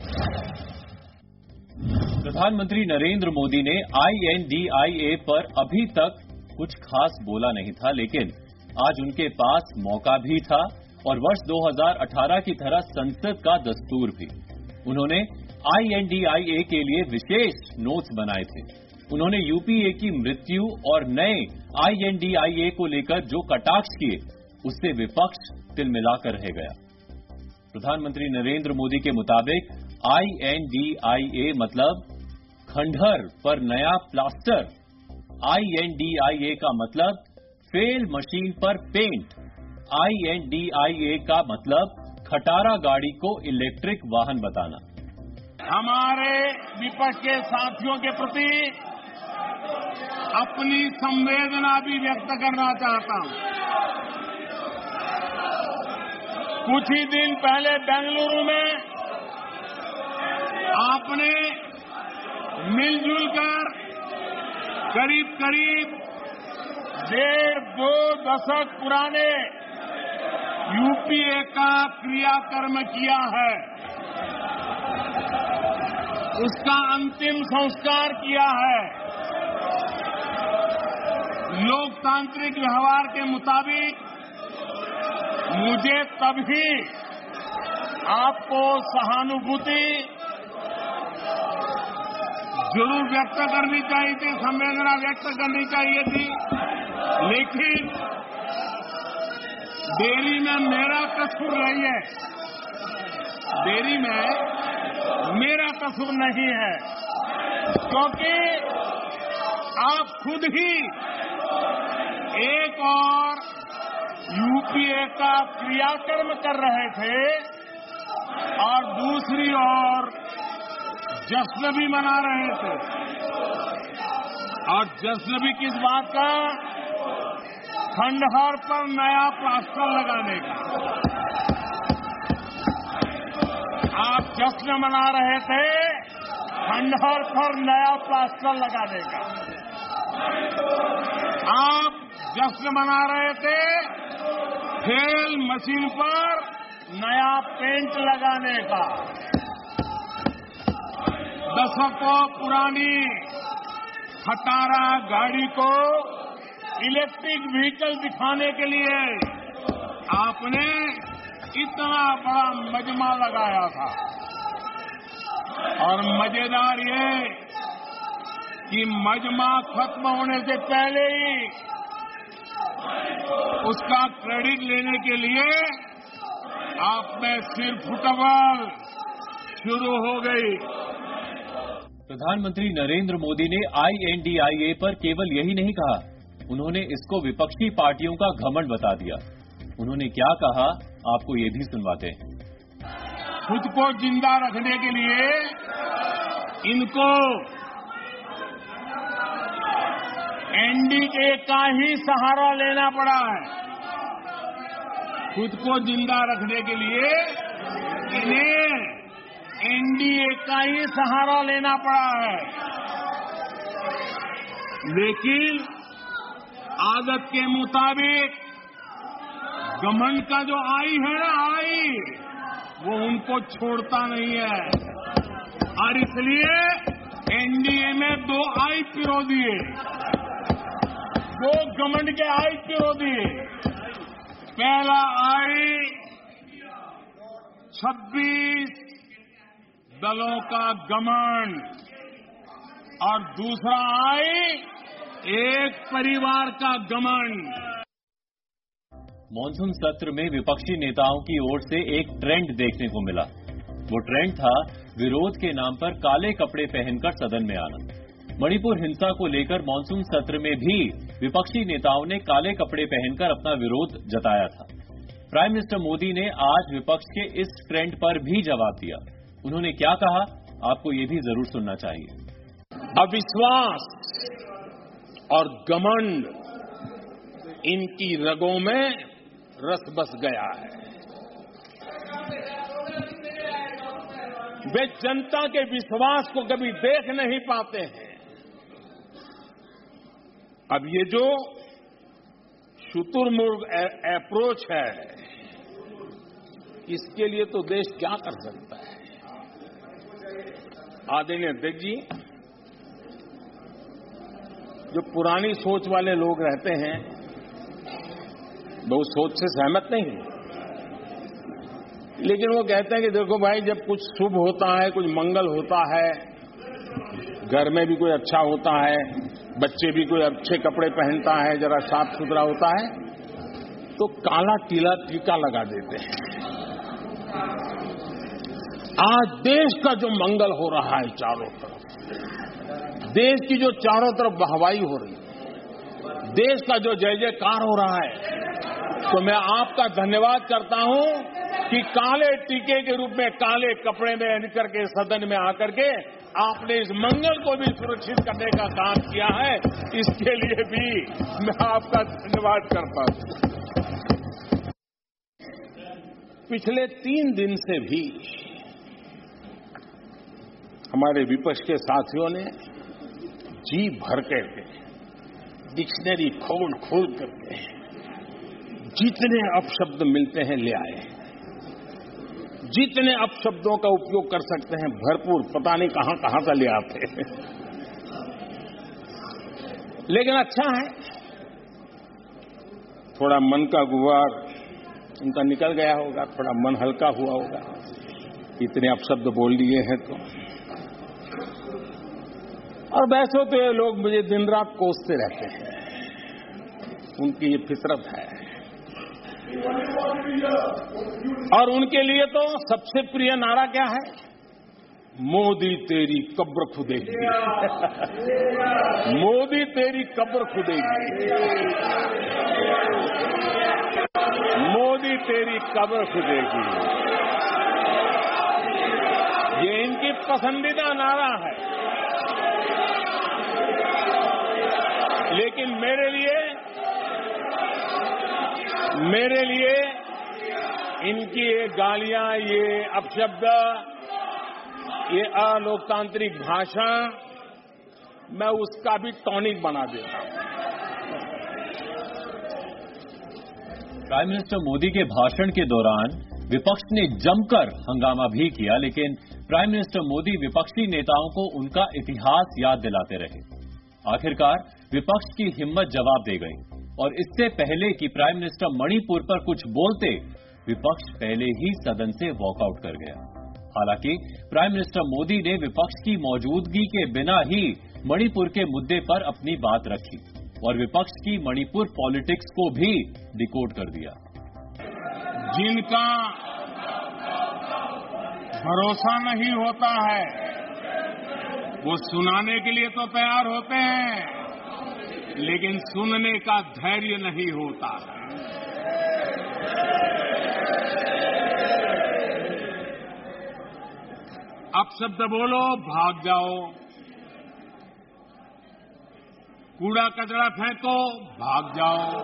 प्रधानमंत्री नरेंद्र मोदी ने INDIA पर अभी तक कुछ खास बोला नहीं था, लेकिन आज उनके पास मौका भी था और वर्ष 2018 की तरह संसद का दस्तूर भी। उन्होंने INDIA के लिए विशेष नोट्स बनाए थे। उन्होंने यूपीए की मृत्यु और नए INDIA को लेकर जो कटाक्ष किए, उससे विपक्ष तिलमिलाकर रह गया। प्रधानमंत्री नरेंद्र मोदी के मुताबिक INDIA मतलब खंडहर पर नया प्लास्टर, INDIA का मतलब फेल मशीन पर पेंट, INDIA का मतलब खटारा गाड़ी को इलेक्ट्रिक वाहन बताना। हमारे विपक्ष के साथियों के प्रति अपनी संवेदना भी व्यक्त करना चाहता हूं। कुछ ही दिन पहले बेंगलुरु में आपने मिलजुल कर करीब 1.5-2 दशक पुराने यूपीए का क्रियाकर्म किया है, उसका अंतिम संस्कार किया है। लोकतांत्रिक व्यवहार के मुताबिक मुझे तभी आपको सहानुभूति जरूर व्यक्त करनी चाहिए थी, संवेदना व्यक्त करनी चाहिए थी, लेकिन देरी में मेरा कसूर नहीं है। देरी में मेरा कसूर नहीं है, क्योंकि आप खुद ही एक और यूपीए का क्रियाकर्म कर रहे थे और दूसरी ओर जश्न भी मना रहे थे। और जश्न भी किस बात का? खंडहर पर नया प्लास्टर लगाने का। आप जश्न मना रहे थे खंडहर पर नया प्लास्टर लगाने का। आप जश्न मना रहे थे फेल मशीन पर नया पेंट लगाने का। दशकों पुरानी खटारा गाड़ी को इलेक्ट्रिक व्हीकल दिखाने के लिए आपने इतना बड़ा मजमा लगाया था। और मजेदार ये कि मजमा खत्म होने से पहले ही उसका क्रेडिट लेने के लिए आप में सिर फुटबॉल शुरू हो गई। प्रधानमंत्री नरेंद्र मोदी ने INDIA पर केवल यही नहीं कहा, उन्होंने इसको विपक्षी पार्टियों का घमंड बता दिया। उन्होंने क्या कहा, आपको ये भी सुनवाते हैं। खुद को जिंदा रखने के लिए इनको NDA का ही सहारा लेना पड़ा है। खुद को जिंदा रखने के लिए इन्हें NDA का ही सहारा लेना पड़ा है। लेकिन आदत के मुताबिक घमंड का जो आई है ना, वो उनको छोड़ता नहीं है और इसलिए NDA में 2 आई पिरो दिए, 2 घमंड के आई पिरो दिए। पहला आई 26 दलों का घमंड और दूसरा आई एक परिवार का घमंड। मॉनसून सत्र में विपक्षी नेताओं की ओर से एक ट्रेंड देखने को मिला। वो ट्रेंड था विरोध के नाम पर काले कपड़े पहनकर सदन में आना। मणिपुर हिंसा को लेकर मॉनसून सत्र में भी विपक्षी नेताओं ने काले कपड़े पहनकर अपना विरोध जताया था। प्राइम मिनिस्टर मोदी ने आज विपक्ष के इस ट्रेंड पर भी जवाब दिया। उन्होंने क्या कहा, आपको ये भी जरूर सुनना चाहिए। अविश्वास और घमंड इनकी रगों में रस बस गया है। वे जनता के विश्वास को कभी देख नहीं पाते हैं। अब ये जो शुतुरमुर्ग अप्रोच है, इसके लिए तो देश क्या कर सकता है। आदरणीय अध्यक्ष जी, जो पुरानी सोच वाले लोग रहते हैं, वो उस सोच से सहमत नहीं है, लेकिन वो कहते हैं कि देखो भाई, जब कुछ शुभ होता है, कुछ मंगल होता है, घर में भी कोई अच्छा होता है, बच्चे भी कोई अच्छे कपड़े पहनता है, जरा साफ सुथरा होता है, तो काला टीला टीका लगा देते हैं। आज देश का जो मंगल हो रहा है चारों तरफ, देश की जो चारों तरफ वाहवाही हो रही है, देश का जो जय जयकार हो रहा है, तो मैं आपका धन्यवाद करता हूं कि काले टीके के रूप में काले कपड़े में करके सदन में आकर के आपने इस मंगल को भी सुरक्षित करने का काम किया है। इसके लिए भी मैं आपका धन्यवाद करता हूं। पिछले 3 दिन से भी हमारे विपक्ष के साथियों ने जी भर करके डिक्शनरी खोल करके जितने अपशब्द मिलते हैं ले आए, जितने अपशब्दों का उपयोग कर सकते हैं भरपूर, पता नहीं कहां से ले आते हैं। लेकिन अच्छा है, थोड़ा मन का गुबार उनका निकल गया होगा, थोड़ा मन हल्का हुआ होगा, इतने अपशब्द बोल दिए हैं तो। और वैसे तो ये लोग मुझे दिन रात कोसते रहते हैं, उनकी ये फितरत है। और उनके लिए तो सबसे प्रिय नारा क्या है? मोदी तेरी कब्र खुदेगी। मोदी तेरी कब्र खुदेगी। मोदी तेरी कब्र खुदेगी, ये इनकी पसंदीदा नारा है। लेकिन मेरे लिए इनकी ये गालियां, ये अपशब्द, ये अलोकतांत्रिक भाषा, मैं उसका भी टॉनिक बना देता हूं। प्राइम मिनिस्टर मोदी के भाषण के दौरान विपक्ष ने जमकर हंगामा भी किया, लेकिन प्राइम मिनिस्टर मोदी विपक्षी नेताओं को उनका इतिहास याद दिलाते रहे। आखिरकार विपक्ष की हिम्मत जवाब दे गई और इससे पहले कि प्राइम मिनिस्टर मणिपुर पर कुछ बोलते, विपक्ष पहले ही सदन से वॉकआउट कर गया। हालांकि प्राइम मिनिस्टर मोदी ने विपक्ष की मौजूदगी के बिना ही मणिपुर के मुद्दे पर अपनी बात रखी और विपक्ष की मणिपुर पॉलिटिक्स को भी डिकोड कर दिया। जिनका भरोसा नहीं होता है वो सुनाने के लिए तो तैयार होते हैं, लेकिन सुनने का धैर्य नहीं होता। अब शब्द बोलो, भाग जाओ। कूड़ा कचरा फेंको, भाग जाओ।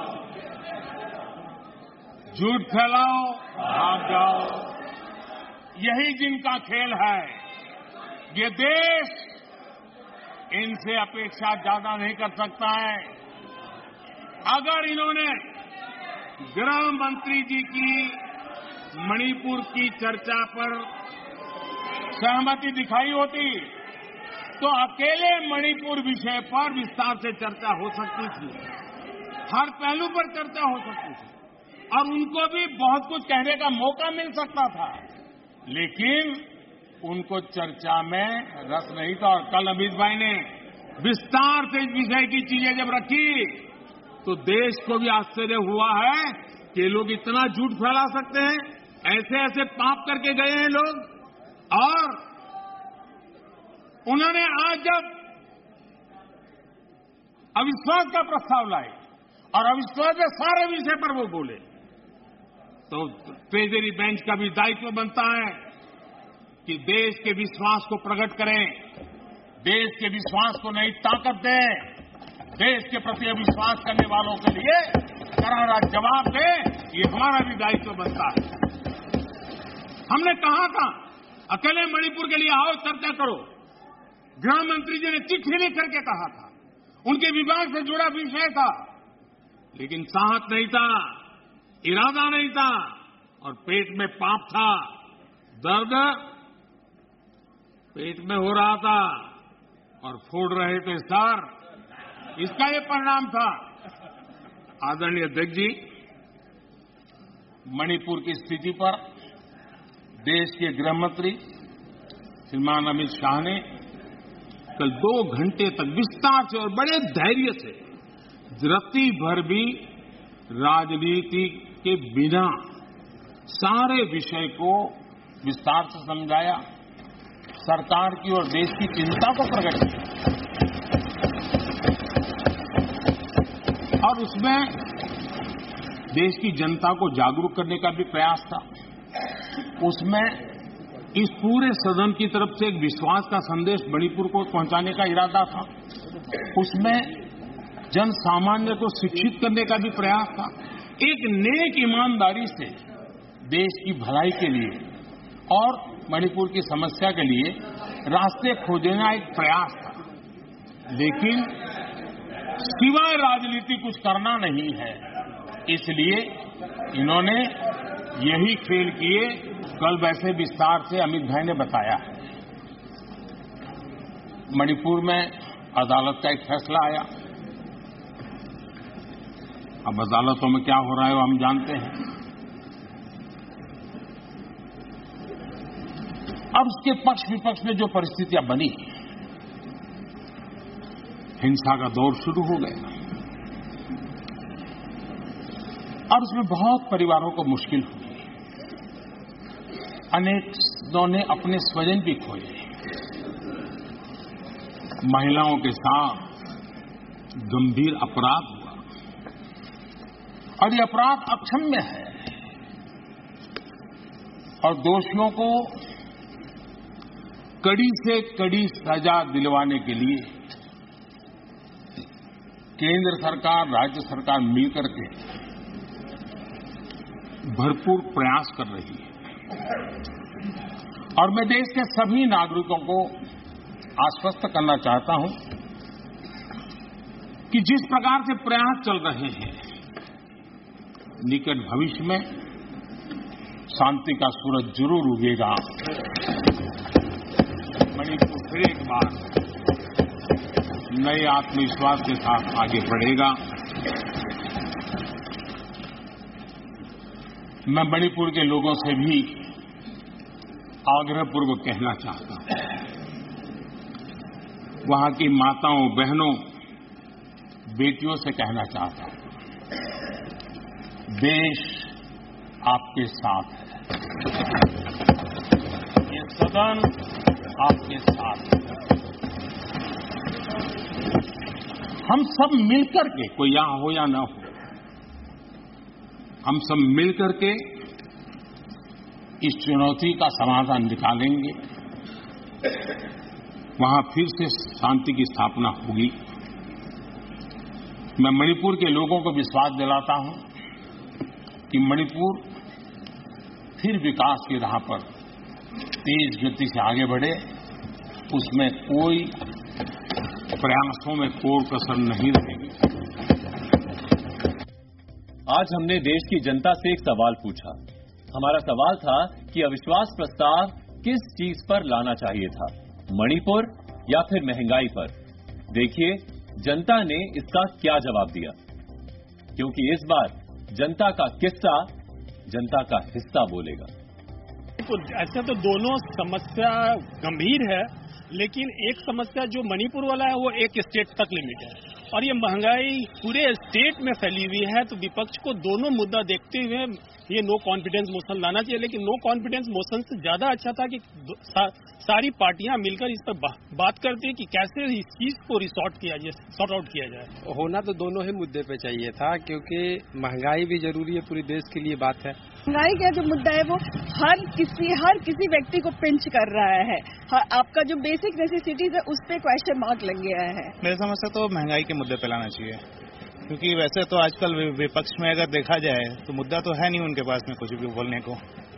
झूठ फैलाओ, भाग जाओ। यही जिनका खेल है। ये देश इनसे अपेक्षा ज्यादा नहीं कर सकता है। अगर इन्होंने गृह मंत्री जी की मणिपुर की चर्चा पर सहमति दिखाई होती तो अकेले मणिपुर विषय पर विस्तार से चर्चा हो सकती थी, हर पहलू पर चर्चा हो सकती थी और उनको भी बहुत कुछ कहने का मौका मिल सकता था, लेकिन उनको चर्चा में रस नहीं था। और कल अमित भाई ने विस्तार से इस विषय की चीजें जब रखी तो देश को भी आश्चर्य हुआ है कि लोग इतना झूठ फैला सकते हैं, ऐसे ऐसे पाप करके गए हैं लोग। और उन्होंने आज जब अविश्वास का प्रस्ताव लाए और अविश्वास के सारे विषय पर वो बोले तो ट्रेजरी बेंच का भी दायित्व बनता है कि देश के विश्वास को प्रकट करें, देश के विश्वास को नई ताकत दें, देश के प्रति अविश्वास करने वालों के लिए करारा जवाब दें। ये हमारा भी दायित्व बनता है। हमने कहा था अकेले मणिपुर के लिए आओ, चर्चा करो। गृह मंत्री जी ने चिट्ठी लिख करके कहा था, उनके विभाग से जुड़ा विषय था, लेकिन साहस नहीं था, इरादा नहीं था और पेट में पाप था, दर्द पेट में हो रहा था और फोड़ रहे थे सर। इसका ये परिणाम था। आदरणीय अध्यक्ष जी, मणिपुर की स्थिति पर देश के गृह मंत्री श्रीमान अमित शाह ने कल 2 घंटे तक विस्तार से और बड़े धैर्य से रत्ती भर भी राजनीति के बिना सारे विषय को विस्तार से समझाया, सरकार की और देश की चिंता को प्रकट किया और उसमें देश की जनता को जागरूक करने का भी प्रयास था। उसमें इस पूरे सदन की तरफ से एक विश्वास का संदेश मणिपुर को पहुंचाने का इरादा था। उसमें जन सामान्य को शिक्षित करने का भी प्रयास था। एक नेक ईमानदारी से देश की भलाई के लिए और मणिपुर की समस्या के लिए रास्ते खोजना एक प्रयास था, लेकिन सिवाय राजनीति कुछ करना नहीं है। इसलिए इन्होंने यही खेल किए। कल वैसे विस्तार से अमित भाई ने बताया है। मणिपुर में अदालत का एक फैसला आया। अब अदालतों में क्या हो रहा है वो हम जानते हैं। अब उसके पक्ष विपक्ष में जो परिस्थितियां बनी, हिंसा का दौर शुरू हो गया और उसमें बहुत परिवारों को मुश्किल हुई। अनेकों ने अपने स्वजन भी खोए। महिलाओं के साथ गंभीर अपराध हुआ और ये अपराध अक्षम्य है और दोषियों को कड़ी से कड़ी सजा दिलवाने के लिए केंद्र सरकार, राज्य सरकार मिलकर के भरपूर प्रयास कर रही है और मैं देश के सभी नागरिकों को आश्वस्त करना चाहता हूं कि जिस प्रकार से प्रयास चल रहे हैं, निकट भविष्य में शांति का सूरज जरूर उगेगा। मणिपुर फिर एक बार नए आत्मविश्वास के साथ आगे बढ़ेगा। मैं मणिपुर के लोगों से भी आग्रहपूर्वक कहना चाहता हूं, वहां की माताओं, बहनों, बेटियों से कहना चाहता हूं, देश आपके साथ है, ये सदन आपके साथ है। हम सब मिलकर के, कोई यहां हो या ना हो, हम सब मिलकर के इस चुनौती का समाधान निकालेंगे। वहां फिर से शांति की स्थापना होगी। मैं मणिपुर के लोगों को विश्वास दिलाता हूं कि मणिपुर फिर विकास की राह पर तेज गति से आगे बढ़े, उसमें कोई प्रयासों में कोई कसर नहीं रहेगी। आज हमने देश की जनता से एक सवाल पूछा। हमारा सवाल था कि अविश्वास प्रस्ताव किस चीज पर लाना चाहिए था, मणिपुर या फिर महंगाई पर। देखिए जनता ने इसका क्या जवाब दिया, क्योंकि इस बार जनता का किस्सा जनता का हिस्सा बोलेगा। ऐसे तो दोनों समस्या गंभीर है, लेकिन एक समस्या जो मणिपुर वाला है वो एक स्टेट तक लिमिट है, और ये महंगाई पूरे स्टेट में फैली हुई है। तो विपक्ष को दोनों मुद्दा देखते हुए ये नो कॉन्फिडेंस मोशन लाना चाहिए, लेकिन नो कॉन्फिडेंस मोशन से ज्यादा अच्छा था कि सारी पार्टियां मिलकर इस पर बात करती है कि कैसे इस चीज को सॉर्ट आउट किया जाए। होना तो दोनों ही मुद्दे पे चाहिए था, क्योंकि महंगाई भी जरूरी है, पूरे देश के लिए बात है। महंगाई का जो मुद्दा है वो हर किसी व्यक्ति को पिंच कर रहा है। आपका जो बेसिक नेसेसिटीज है उस पे क्वेश्चन मार्क लग गया है। मेरे समझ से तो महंगाई के मुद्दे पे लाना चाहिए, क्योंकि वैसे तो आजकल विपक्ष में अगर देखा जाए तो मुद्दा तो है नहीं उनके पास में कुछ भी बोलने को,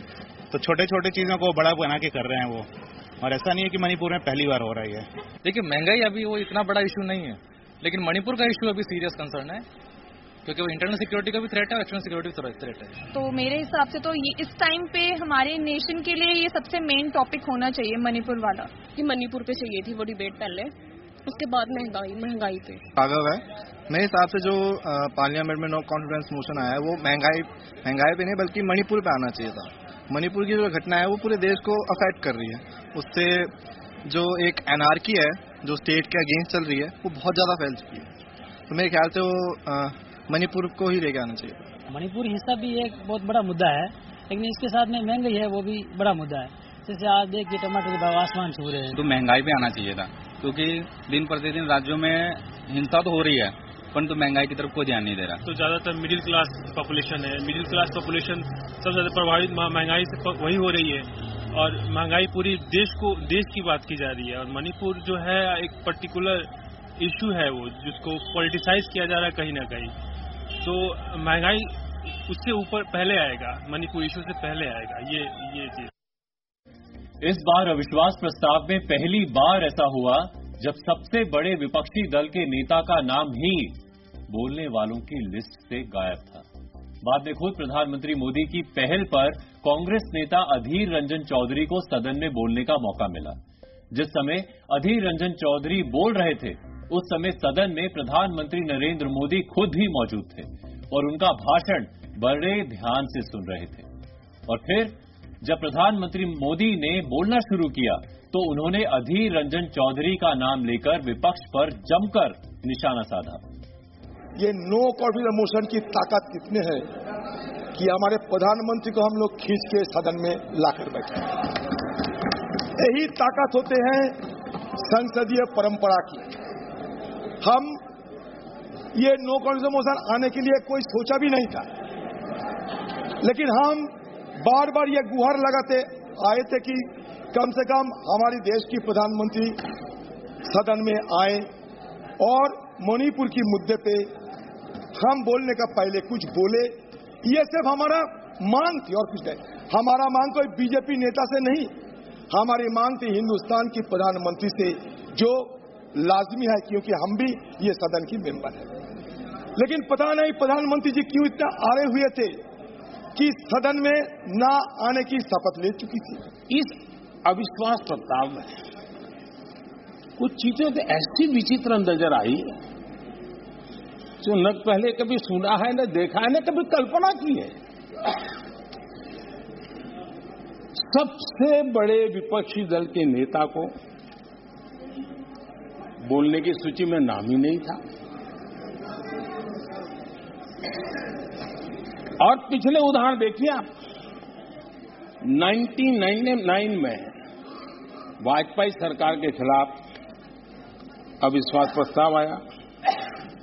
तो छोटे छोटे चीजों को बड़ा बना के कर रहे हैं वो। और ऐसा नहीं है कि मणिपुर में पहली बार हो रही है। देखिए महंगाई अभी वो इतना बड़ा इशू नहीं है, लेकिन मणिपुर का इशू अभी सीरियस कंसर्न है, क्योंकि वो इंटरनल सिक्योरिटी का भी थ्रेट है और एक्सटर्नल सिक्योरिटी का थ्रेट है। तो मेरे हिसाब से तो इस टाइम पे हमारे नेशन के लिए ये सबसे मेन टॉपिक होना चाहिए मणिपुर वाला, कि मणिपुर पे चाहिए थी वो डिबेट पहले, उसके बाद महंगाई पे। राघव है, मेरे हिसाब से जो पार्लियामेंट में नो कॉन्फिडेंस मोशन आया है वो महंगाई पे नहीं बल्कि मणिपुर पे आना चाहिए था। मणिपुर की जो घटना है वो पूरे देश को अफेक्ट कर रही है, उससे जो एक एनार्की है जो स्टेट के अगेंस्ट चल रही है वो बहुत ज्यादा फैल चुकी है। तो मेरे ख्याल से वो मणिपुर को ही लेके आना चाहिए। मणिपुर हिस्सा भी एक बहुत बड़ा मुद्दा है, लेकिन इसके साथ में महंगाई है वो भी बड़ा मुद्दा है। जैसे आज देखिए टमाटर के भाव आसमान छू रहे हैं। तो महंगाई पे आना चाहिए था, क्योंकि दिन प्रतिदिन राज्यों में हिंसा तो हो रही है, परंतु महंगाई की तरफ कोई ध्यान नहीं दे रहा। तो ज्यादातर मिडिल क्लास पॉपुलेशन है, मिडिल क्लास पॉपुलेशन सबसे ज्यादा प्रभावित महंगाई से वही हो रही है, और महंगाई पूरी देश की बात की जा रही है। और मणिपुर जो है एक पर्टिकुलर इशू है वो, जिसको पॉलिटिसाइज किया जा रहा है कहीं ना कहीं। तो महंगाई उससे ऊपर पहले आएगा, मणिपुर इशू से पहले आएगा ये चीज। इस बार अविश्वास प्रस्ताव में पहली बार ऐसा हुआ जब सबसे बड़े विपक्षी दल के नेता का नाम ही बोलने वालों की लिस्ट से गायब था। बाद में खुद प्रधानमंत्री मोदी की पहल पर कांग्रेस नेता अधीर रंजन चौधरी को सदन में बोलने का मौका मिला। जिस समय अधीर रंजन चौधरी बोल रहे थे उस समय सदन में प्रधानमंत्री नरेंद्र मोदी खुद ही मौजूद थे और उनका भाषण बड़े ध्यान से सुन रहे थे। और फिर जब प्रधानमंत्री मोदी ने बोलना शुरू किया तो उन्होंने अधीर रंजन चौधरी का नाम लेकर विपक्ष पर जमकर निशाना साधा। ये नो कॉन्फिडेंस मोशन की ताकत कितने है कि हमारे प्रधानमंत्री को हम लोग खींच के सदन में लाकर बैठे। यही ताकत होते हैं संसदीय परंपरा की। हम ये नो कॉन्फिडेंस मोशन आने के लिए कोई सोचा भी नहीं था, लेकिन हम बार बार ये गुहार लगाते आए थे कि कम से कम हमारे देश की प्रधानमंत्री सदन में आए और मणिपुर की मुद्दे पे हम बोलने का पहले कुछ बोले। ये सिर्फ हमारा मांग थी और कुछ नहीं। हमारा मांग कोई बीजेपी नेता से नहीं, हमारी मांग थी हिंदुस्तान की प्रधानमंत्री से, जो लाजमी है क्योंकि हम भी ये सदन की मेंबर है। लेकिन पता नहीं प्रधानमंत्री जी क्यों इतना आड़े हुए थे कि सदन में ना आने की शपथ ले चुकी थी। इस अविश्वास प्रस्ताव में कुछ चीजें तो ऐसी विचित्र नजर आई जो न पहले कभी सुना है, न देखा है, न कभी कल्पना की है। सबसे बड़े विपक्षी दल के नेता को बोलने की सूची में नाम ही नहीं था। और पिछले उदाहरण देखिए आप, 1999 में वाजपेयी सरकार के खिलाफ अविश्वास प्रस्ताव आया,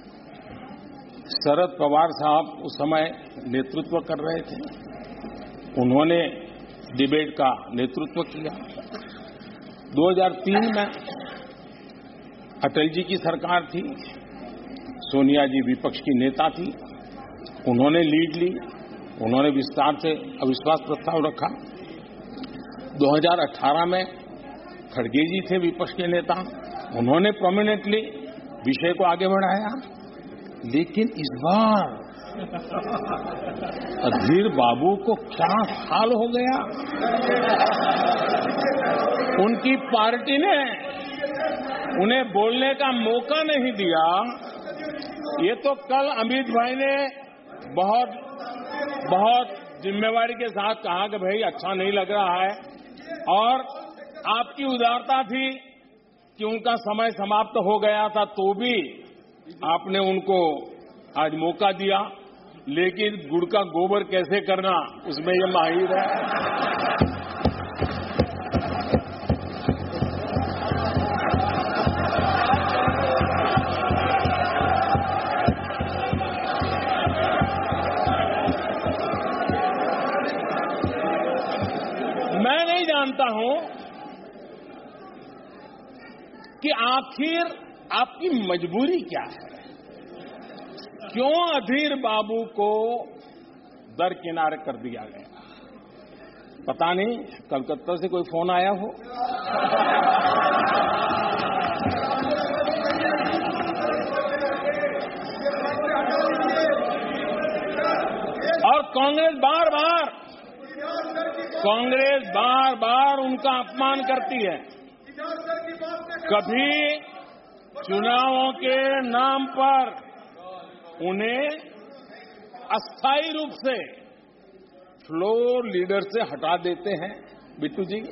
शरद पवार साहब उस समय नेतृत्व कर रहे थे, उन्होंने डिबेट का नेतृत्व किया। 2003 में अटल जी की सरकार थी, सोनिया जी विपक्ष की नेता थी, उन्होंने लीड ली, उन्होंने विस्तार से अविश्वास प्रस्ताव रखा। 2018 में खड़गे जी थे विपक्ष के नेता, उन्होंने प्रोमिनेंटली विषय को आगे बढ़ाया। लेकिन इस बार अधीर बाबू को क्या हाल हो गया, उनकी पार्टी ने उन्हें बोलने का मौका नहीं दिया। ये तो कल अमित भाई ने बहुत जिम्मेवारी के साथ कहा कि भाई अच्छा नहीं लग रहा है, और आपकी उदारता थी कि उनका समय समाप्त हो गया था तो भी आपने उनको आज मौका दिया। लेकिन गुड़ का गोबर कैसे करना उसमें ये माहिर है। मैं नहीं जानता हूं कि आखिर आपकी मजबूरी क्या है, क्यों अधीर बाबू को दरकिनार कर दिया गया। पता नहीं कलकत्ता से कोई फोन आया हो, और कांग्रेस बार बार उनका अपमान करती है। कभी चुनावों के नाम पर उन्हें अस्थायी रूप से फ्लोर लीडर से हटा देते हैं। बिट्टू जी,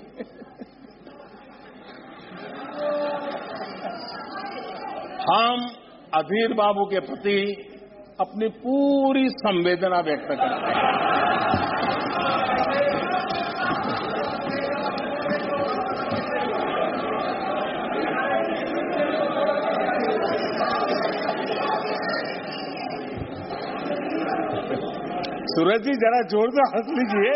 हम अधीर बाबू के प्रति अपनी पूरी संवेदना व्यक्त करते हैं। सूरज जी जरा जोर से हंस लीजिए।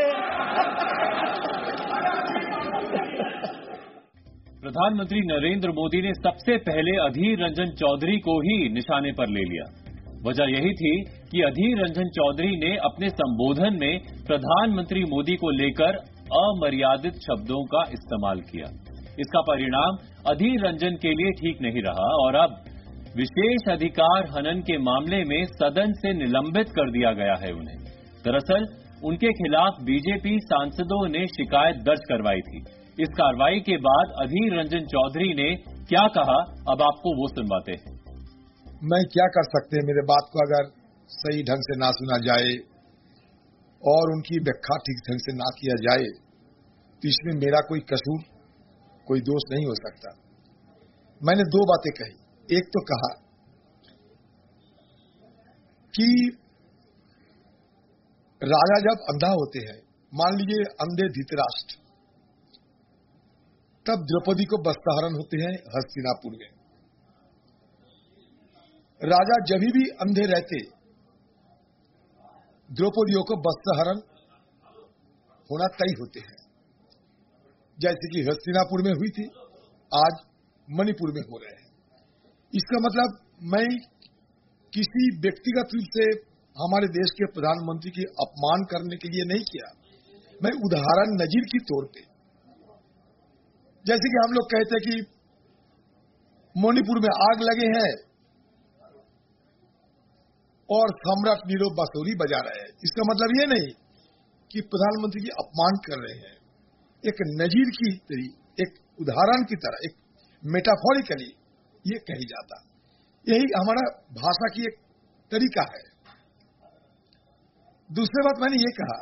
प्रधानमंत्री नरेंद्र मोदी ने सबसे पहले अधीर रंजन चौधरी को ही निशाने पर ले लिया। वजह यही थी कि अधीर रंजन चौधरी ने अपने संबोधन में प्रधानमंत्री मोदी को लेकर अमर्यादित शब्दों का इस्तेमाल किया। इसका परिणाम अधीर रंजन के लिए ठीक नहीं रहा और अब विशेष अधिकार हनन के मामले में सदन से निलंबित कर दिया गया है उन्हें। दरअसल उनके खिलाफ बीजेपी सांसदों ने शिकायत दर्ज करवाई थी। इस कार्रवाई के बाद अधीर रंजन चौधरी ने क्या कहा, अब आपको वो सुनवाते हैं। मैं क्या कर सकते हैं, मेरे बात को अगर सही ढंग से ना सुना जाए और उनकी व्याख्या ठीक ढंग से ना किया जाए तो इसमें मेरा कोई कसूर, कोई दोष नहीं हो सकता। मैंने दो बातें कही। एक तो कहा कि राजा जब अंधा होते हैं, मान लीजिए अंधे धृतराष्ट्र, तब द्रौपदी को वस्त्रहरण होते हैं हस्तिनापुर में। राजा जब भी अंधे रहते, द्रौपदियों को वस्त्रहरण होना तय होते हैं, जैसे कि हस्तिनापुर में हुई थी, आज मणिपुर में हो रहे हैं। इसका मतलब मैं किसी व्यक्तिगत रूप से हमारे देश के प्रधानमंत्री की अपमान करने के लिए नहीं किया। मैं उदाहरण नजीर की तौर पे, जैसे कि हम लोग कहते हैं कि मणिपुर में आग लगे हैं और सम्राट नीरव बांसुरी बजा रहे हैं, इसका मतलब ये नहीं कि प्रधानमंत्री की अपमान कर रहे हैं। एक नजीर की तरह, एक उदाहरण की तरह, एक मेटाफोरिकली ये कही जाता। यही हमारा भाषा की एक तरीका है। दूसरी बात मैंने ये कहा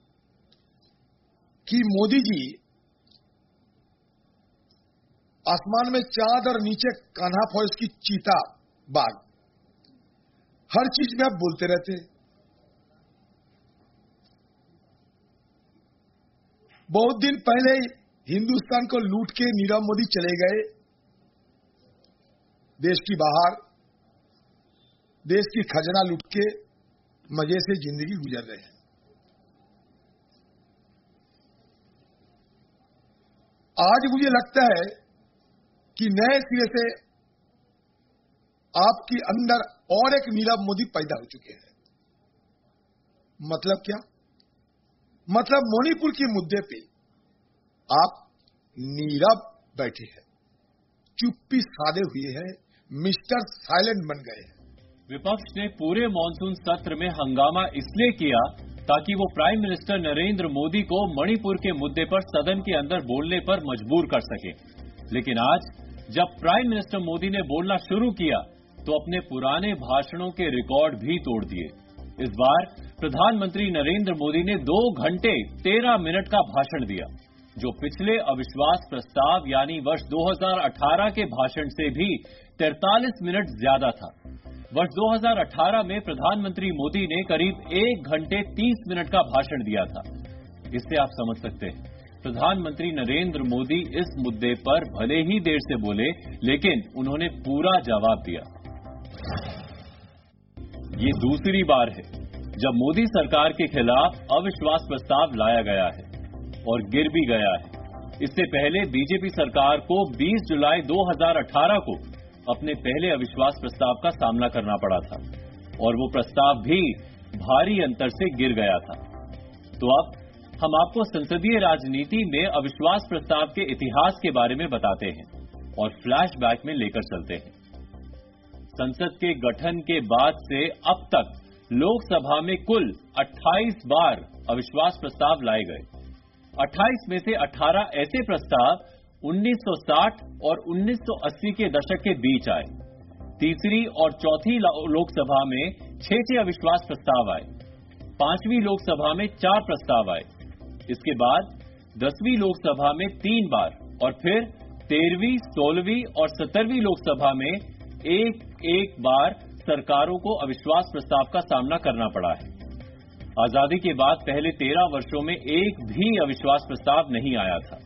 कि मोदी जी आसमान में चांद और नीचे कान्हा फौज की चीता बाघ, हर चीज में आप बोलते रहते। बहुत दिन पहले हिंदुस्तान को लूट के नीरव मोदी चले गए देश की बाहर। देश की खजाना लूट के मजे से जिंदगी गुजर रहे हैं। आज मुझे लगता है कि नए सिरे से आपके अंदर और एक नीरव मोदी पैदा हो चुके हैं। मतलब क्या? मतलब मणिपुर के मुद्दे पे आप नीरव बैठे हैं, चुप्पी साधे हुए हैं, मिस्टर साइलेंट बन गए हैं। विपक्ष ने पूरे मॉनसून सत्र में हंगामा इसलिए किया ताकि वो प्राइम मिनिस्टर नरेंद्र मोदी को मणिपुर के मुद्दे पर सदन के अंदर बोलने पर मजबूर कर सके। लेकिन आज जब प्राइम मिनिस्टर मोदी ने बोलना शुरू किया तो अपने पुराने भाषणों के रिकॉर्ड भी तोड़ दिए। इस बार प्रधानमंत्री नरेंद्र मोदी ने 2 घंटे 13 मिनट का भाषण दिया, जो पिछले अविश्वास प्रस्ताव यानी वर्ष 2018 के भाषण से भी 43 मिनट ज्यादा था। वर्ष 2018 में प्रधानमंत्री मोदी ने करीब 1 घंटे 30 मिनट का भाषण दिया था। इससे आप समझ सकते हैं प्रधानमंत्री नरेंद्र मोदी इस मुद्दे पर भले ही देर से बोले, लेकिन उन्होंने पूरा जवाब दिया। ये दूसरी बार है जब मोदी सरकार के खिलाफ अविश्वास प्रस्ताव लाया गया है और गिर भी गया है। इससे पहले बीजेपी सरकार को 20 जुलाई 2018 को अपने पहले अविश्वास प्रस्ताव का सामना करना पड़ा था और वो प्रस्ताव भी भारी अंतर से गिर गया था। तो अब हम आपको संसदीय राजनीति में अविश्वास प्रस्ताव के इतिहास के बारे में बताते हैं और फ्लैशबैक में लेकर चलते हैं। संसद के गठन के बाद से अब तक लोकसभा में कुल 28 बार अविश्वास प्रस्ताव लाए गए। 28 में से 18 ऐसे प्रस्ताव 1960 और 1980 के दशक के बीच आए। तीसरी और चौथी लोकसभा में 6 अविश्वास प्रस्ताव आए। 5वीं लोकसभा में 4 प्रस्ताव आए। इसके बाद 10वीं लोकसभा में 3 बार और फिर 13वीं, 16वीं और 17वीं लोकसभा में एक बार सरकारों को अविश्वास प्रस्ताव का सामना करना पड़ा है। आजादी के बाद पहले 13 वर्षों में एक भी अविश्वास प्रस्ताव नहीं आया था।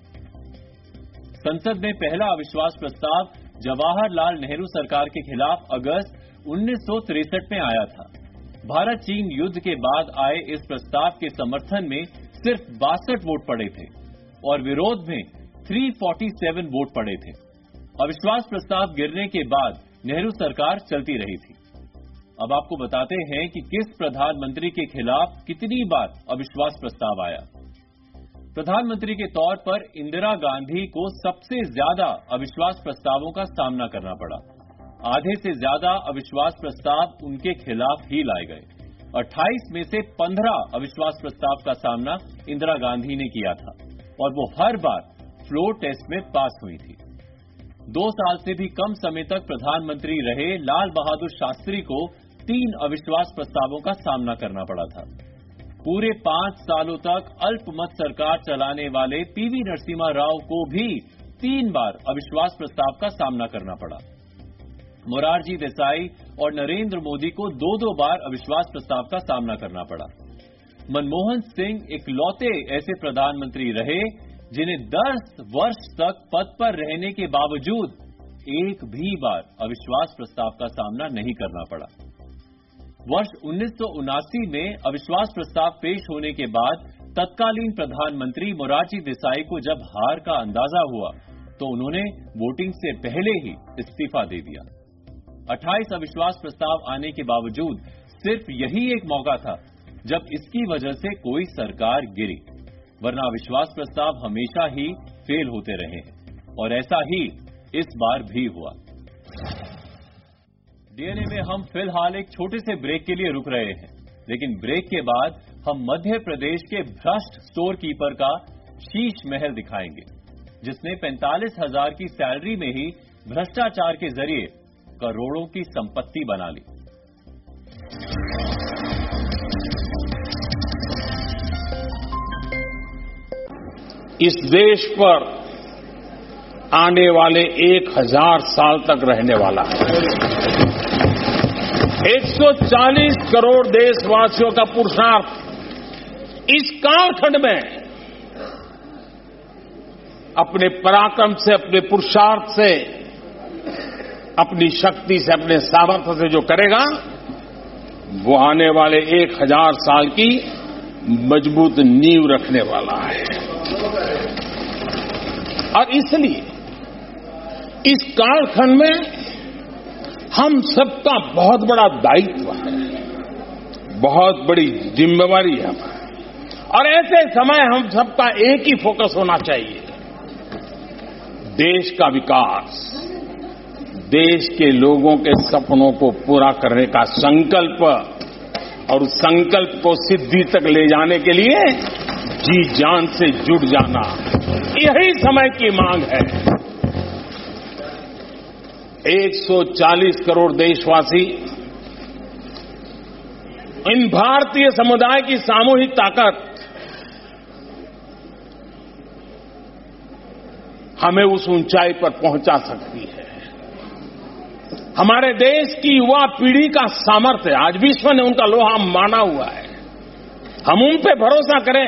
संसद में पहला अविश्वास प्रस्ताव जवाहरलाल नेहरू सरकार के खिलाफ अगस्त 1963 में आया था। भारत चीन युद्ध के बाद आए इस प्रस्ताव के समर्थन में सिर्फ 62 वोट पड़े थे और विरोध में 347 वोट पड़े थे। अविश्वास प्रस्ताव गिरने के बाद नेहरू सरकार चलती रही थी। अब आपको बताते हैं कि किस प्रधानमंत्री के खिलाफ कितनी बार अविश्वास प्रस्ताव आया। प्रधानमंत्री के तौर पर इंदिरा गांधी को सबसे ज्यादा अविश्वास प्रस्तावों का सामना करना पड़ा। आधे से ज्यादा अविश्वास प्रस्ताव उनके खिलाफ ही लाए गए। 28 में से 15 अविश्वास प्रस्ताव का सामना इंदिरा गांधी ने किया था और वो हर बार फ्लोर टेस्ट में पास हुई थी। 2 साल से भी कम समय तक प्रधानमंत्री रहे लाल बहादुर शास्त्री को 3 अविश्वास प्रस्तावों का सामना करना पड़ा था। पूरे 5 सालों तक अल्पमत सरकार चलाने वाले पीवी नरसिम्हा राव को भी 3 बार अविश्वास प्रस्ताव का सामना करना पड़ा। मोरारजी देसाई और नरेंद्र मोदी को 2-2 बार अविश्वास प्रस्ताव का सामना करना पड़ा। मनमोहन सिंह इकलौते ऐसे प्रधानमंत्री रहे जिन्हें 10 वर्ष तक पद पर रहने के बावजूद एक भी बार अविश्वास प्रस्ताव का सामना नहीं करना पड़ा। वर्ष 1979 में अविश्वास प्रस्ताव पेश होने के बाद तत्कालीन प्रधानमंत्री मोरारजी देसाई को जब हार का अंदाजा हुआ तो उन्होंने वोटिंग से पहले ही इस्तीफा दे दिया। 28 अविश्वास प्रस्ताव आने के बावजूद सिर्फ यही एक मौका था जब इसकी वजह से कोई सरकार गिरी, वरना अविश्वास प्रस्ताव हमेशा ही फेल होते रहे हैं और ऐसा ही इस बार भी हुआ। डीएनए में हम फिलहाल एक छोटे से ब्रेक के लिए रुक रहे हैं, लेकिन ब्रेक के बाद हम मध्य प्रदेश के भ्रष्ट स्टोर कीपर का शीश महल दिखाएंगे, जिसने 45,000 की सैलरी में ही भ्रष्टाचार के जरिए करोड़ों की संपत्ति बना ली। इस देश पर आने वाले 1000 साल तक रहने वाला है। 140 करोड़ देशवासियों का पुरुषार्थ इस कालखंड में अपने पराक्रम से, अपने पुरुषार्थ से, अपनी शक्ति से, अपने सामर्थ्य से जो करेगा वो आने वाले 1000 साल की मजबूत नींव रखने वाला है। और इसलिए इस कालखंड में हम सबका बहुत बड़ा दायित्व है, बहुत बड़ी जिम्मेवारी है और ऐसे समय हम सबका एक ही फोकस होना चाहिए, देश का विकास, देश के लोगों के सपनों को पूरा करने का संकल्प और उस संकल्प को सिद्धि तक ले जाने के लिए जी जान से जुट जाना, यही समय की मांग है। 140 करोड़ देशवासी इन भारतीय समुदाय की सामूहिक ताकत हमें उस ऊंचाई पर पहुंचा सकती है। हमारे देश की युवा पीढ़ी का सामर्थ्य आज विश्व ने उनका लोहा माना हुआ है। हम उन पे भरोसा करें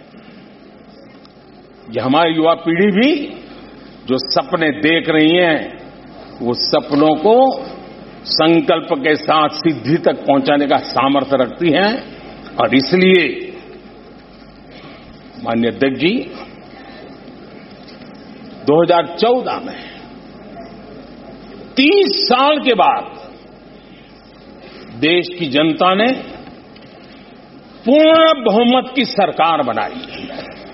कि हमारी युवा पीढ़ी भी जो सपने देख रही है वो सपनों को संकल्प के साथ सिद्धि तक पहुंचाने का सामर्थ्य रखती है। और इसलिए माननीय अध्यक्ष जी 2014 में 30 साल के बाद देश की जनता ने पूर्ण बहुमत की सरकार बनाई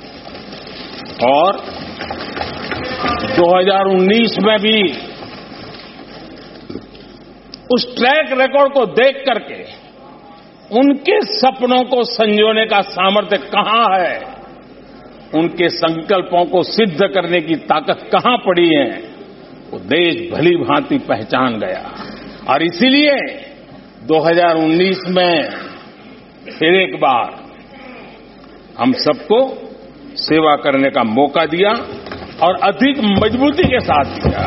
और 2019 में भी उस ट्रैक रिकॉर्ड को देख करके उनके सपनों को संजोने का सामर्थ्य कहां है, उनके संकल्पों को सिद्ध करने की ताकत कहां पड़ी है, वो देश भली भांति पहचान गया। और इसीलिए 2019 में फिर एक बार हम सबको सेवा करने का मौका दिया और अधिक मजबूती के साथ दिया।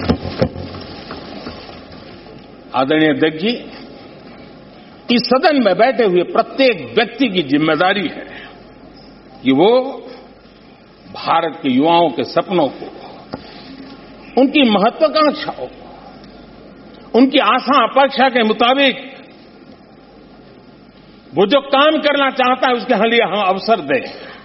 आदरणीय अध्यक्ष जी, इस सदन में बैठे हुए प्रत्येक व्यक्ति की जिम्मेदारी है कि वो भारत के युवाओं के सपनों को, उनकी महत्वाकांक्षाओं को, उनकी आशा अपेक्षा के मुताबिक वो जो काम करना चाहता है उसके लिए हम अवसर दें।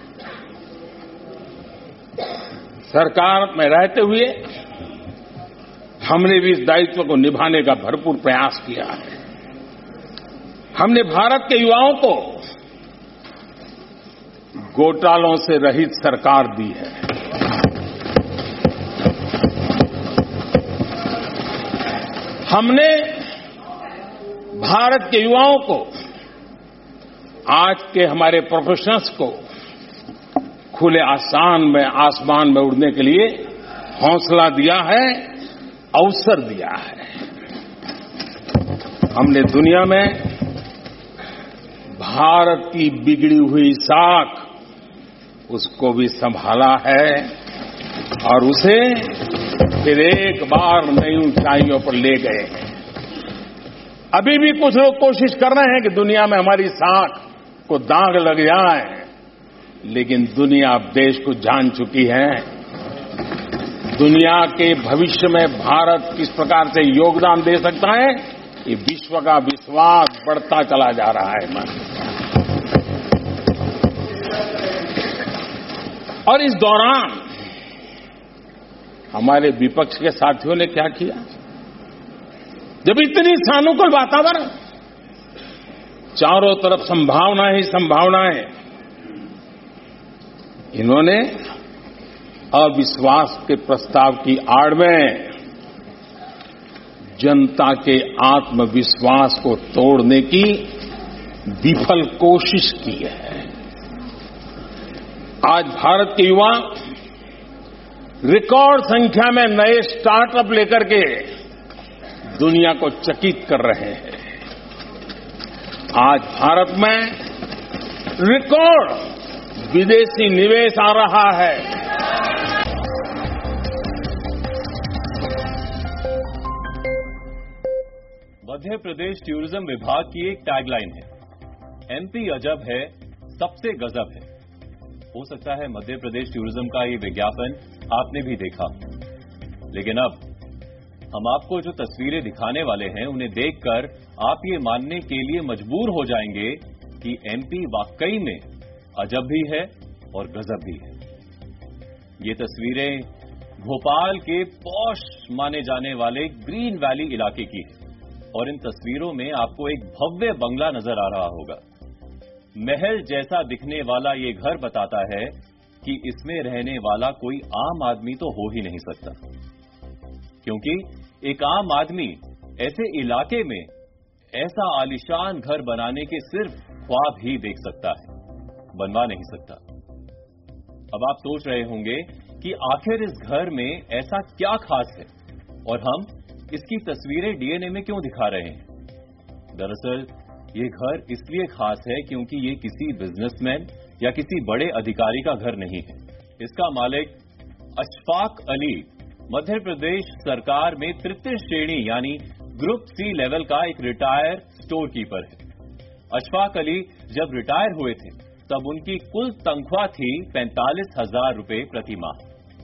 सरकार में रहते हुए हमने भी इस दायित्व को निभाने का भरपूर प्रयास किया है। हमने भारत के युवाओं को घोटालों से रहित सरकार दी है। हमने भारत के युवाओं को, आज के हमारे प्रोफेशनल्स को खुले आसमान में उड़ने के लिए हौसला दिया है, अवसर दिया है। हमने दुनिया में भारत की बिगड़ी हुई साख उसको भी संभाला है और उसे फिर एक बार नई ऊंचाइयों पर ले गए हैं। अभी भी कुछ लोग कोशिश कर रहे हैं कि दुनिया में हमारी साख को दाग लग जाए, लेकिन दुनिया अब देश को जान चुकी है। दुनिया के भविष्य में भारत किस प्रकार से योगदान दे सकता है, ये विश्व का विश्वास बढ़ता चला जा रहा है। और इस दौरान हमारे विपक्ष के साथियों ने क्या किया? जब इतनी सानुकूल वातावरण, चारों तरफ संभावना ही संभावनाएं, इन्होंने अविश्वास के प्रस्ताव की आड़ में जनता के आत्मविश्वास को तोड़ने की विफल कोशिश की है। आज भारत के युवा रिकॉर्ड संख्या में नए स्टार्टअप लेकर के दुनिया को चकित कर रहे हैं। आज भारत में रिकॉर्ड विदेशी निवेश आ रहा है। मध्य प्रदेश टूरिज्म विभाग की एक टैगलाइन है, एमपी अजब है, सबसे गजब है। हो सकता है मध्य प्रदेश टूरिज्म का ये विज्ञापन आपने भी देखा, लेकिन अब हम आपको जो तस्वीरें दिखाने वाले हैं उन्हें देखकर आप ये मानने के लिए मजबूर हो जाएंगे कि एमपी वाकई में अजब भी है और गजब भी है। ये तस्वीरें भोपाल के पॉश माने जाने वाले ग्रीन वैली इलाके की है और इन तस्वीरों में आपको एक भव्य बंगला नजर आ रहा होगा। महल जैसा दिखने वाला ये घर बताता है कि इसमें रहने वाला कोई आम आदमी तो हो ही नहीं सकता, क्योंकि एक आम आदमी ऐसे इलाके में ऐसा आलीशान घर बनाने के सिर्फ ख्वाब ही देख सकता है, बनवा नहीं सकता। अब आप सोच रहे होंगे कि आखिर इस घर में ऐसा क्या खास है और हम इसकी तस्वीरें डीएनए में क्यों दिखा रहे हैं। दरअसल ये घर इसलिए खास है क्योंकि ये किसी बिजनेसमैन या किसी बड़े अधिकारी का घर नहीं है। इसका मालिक अशफाक अली मध्य प्रदेश सरकार में तृतीय श्रेणी यानी ग्रुप सी लेवल का एक रिटायर स्टोर कीपर है। अशफाक अली जब रिटायर हुए थे तब उनकी कुल तनख्वाह थी 45,000 रुपए प्रति माह।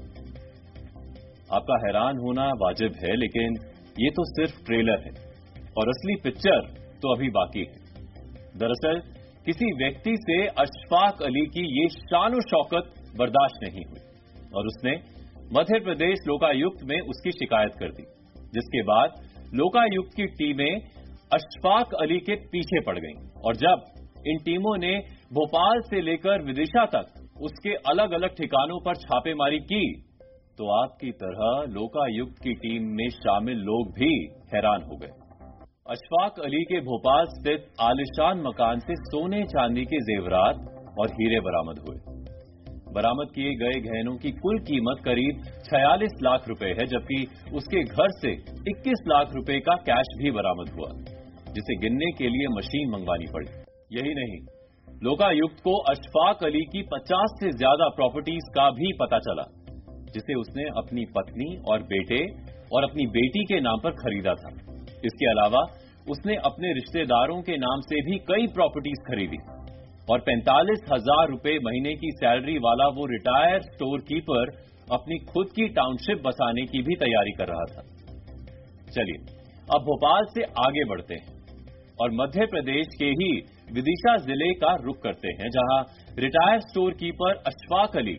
आपका हैरान होना वाजिब है, लेकिन ये तो सिर्फ ट्रेलर है और असली पिक्चर तो अभी बाकी है। दरअसल किसी व्यक्ति से अशफाक अली की ये शान और शौकत बर्दाश्त नहीं हुई और उसने मध्य प्रदेश लोकायुक्त में उसकी शिकायत कर दी, जिसके बाद लोकायुक्त की टीमें अशफाक अली के पीछे पड़ गईं और जब इन टीमों ने भोपाल से लेकर विदिशा तक उसके अलग अलग ठिकानों पर छापेमारी की तो आपकी तरह लोकायुक्त की टीम में शामिल लोग भी हैरान हो गए। अशफाक अली के भोपाल स्थित आलिशान मकान से सोने चांदी के जेवरात और हीरे बरामद हुए। बरामद किए गए गहनों की कुल कीमत करीब 46 लाख रुपए है, जबकि उसके घर से 21 लाख रुपए का कैश भी बरामद हुआ, जिसे गिनने के लिए मशीन मंगवानी पड़ी। यही नहीं, लोकायुक्त को अशफाक अली की 50 से ज्यादा प्रॉपर्टीज का भी पता चला, जिसे उसने अपनी पत्नी और बेटे और अपनी बेटी के नाम पर खरीदा था। इसके अलावा उसने अपने रिश्तेदारों के नाम से भी कई प्रॉपर्टीज खरीदी और 45,000 रुपए महीने की सैलरी वाला वो रिटायर स्टोर कीपर अपनी खुद की टाउनशिप बसाने की भी तैयारी कर रहा था। चलिए अब भोपाल से आगे बढ़ते हैं और मध्य प्रदेश के ही विदिशा जिले का रुख करते हैं, जहां retire storekeeper Ashfaq Ali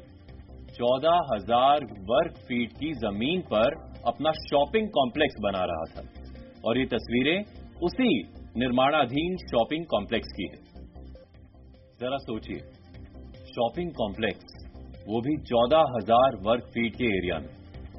14,000 वर्ग फीट की जमीन पर अपना शॉपिंग कॉम्प्लेक्स बना रहा था और ये तस्वीरें उसी निर्माणाधीन शॉपिंग कॉम्प्लेक्स की है। जरा सोचिए, शॉपिंग कॉम्प्लेक्स वो भी 14,000 वर्ग फीट के एरिया में।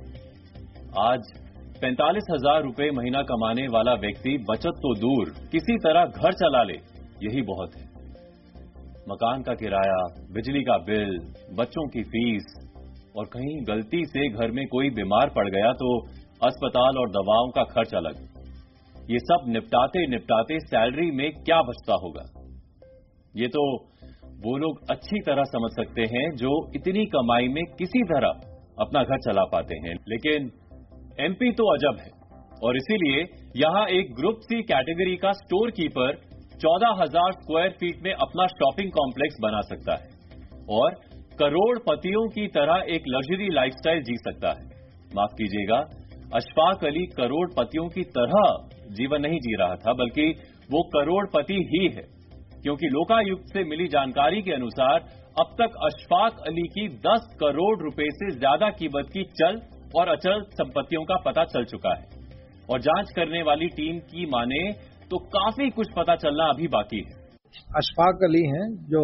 आज 45,000 रुपए महीना कमाने वाला व्यक्ति बचत तो दूर किसी तरह घर चला ले, यही बहुत है। मकान का किराया, बिजली का बिल, बच्चों की फीस और कहीं गलती से घर में कोई बीमार पड़ गया तो अस्पताल और दवाओं का खर्च अलग। ये सब निपटाते निपटाते सैलरी में क्या बचता होगा, ये तो वो लोग अच्छी तरह समझ सकते हैं जो इतनी कमाई में किसी तरह अपना घर चला पाते हैं। लेकिन एमपी तो अजब है और इसीलिए यहां एक ग्रुप सी कैटेगरी का स्टोर कीपर 14,000 स्क्वायर फीट में अपना शॉपिंग कॉम्प्लेक्स बना सकता है और करोड़पतियों की तरह एक लग्जरी लाइफस्टाइल जी सकता है। माफ कीजिएगा, अशफाक अली करोड़पतियों की तरह जीवन नहीं जी रहा था, बल्कि वो करोड़पति ही है, क्योंकि लोकायुक्त से मिली जानकारी के अनुसार अब तक अशफाक अली की 10 करोड़ रुपए से ज्यादा कीमत की चल और अचल संपत्तियों का पता चल चुका है और जांच करने वाली टीम की माने तो काफी कुछ पता चलना अभी बाकी है। अशफाक अली हैं जो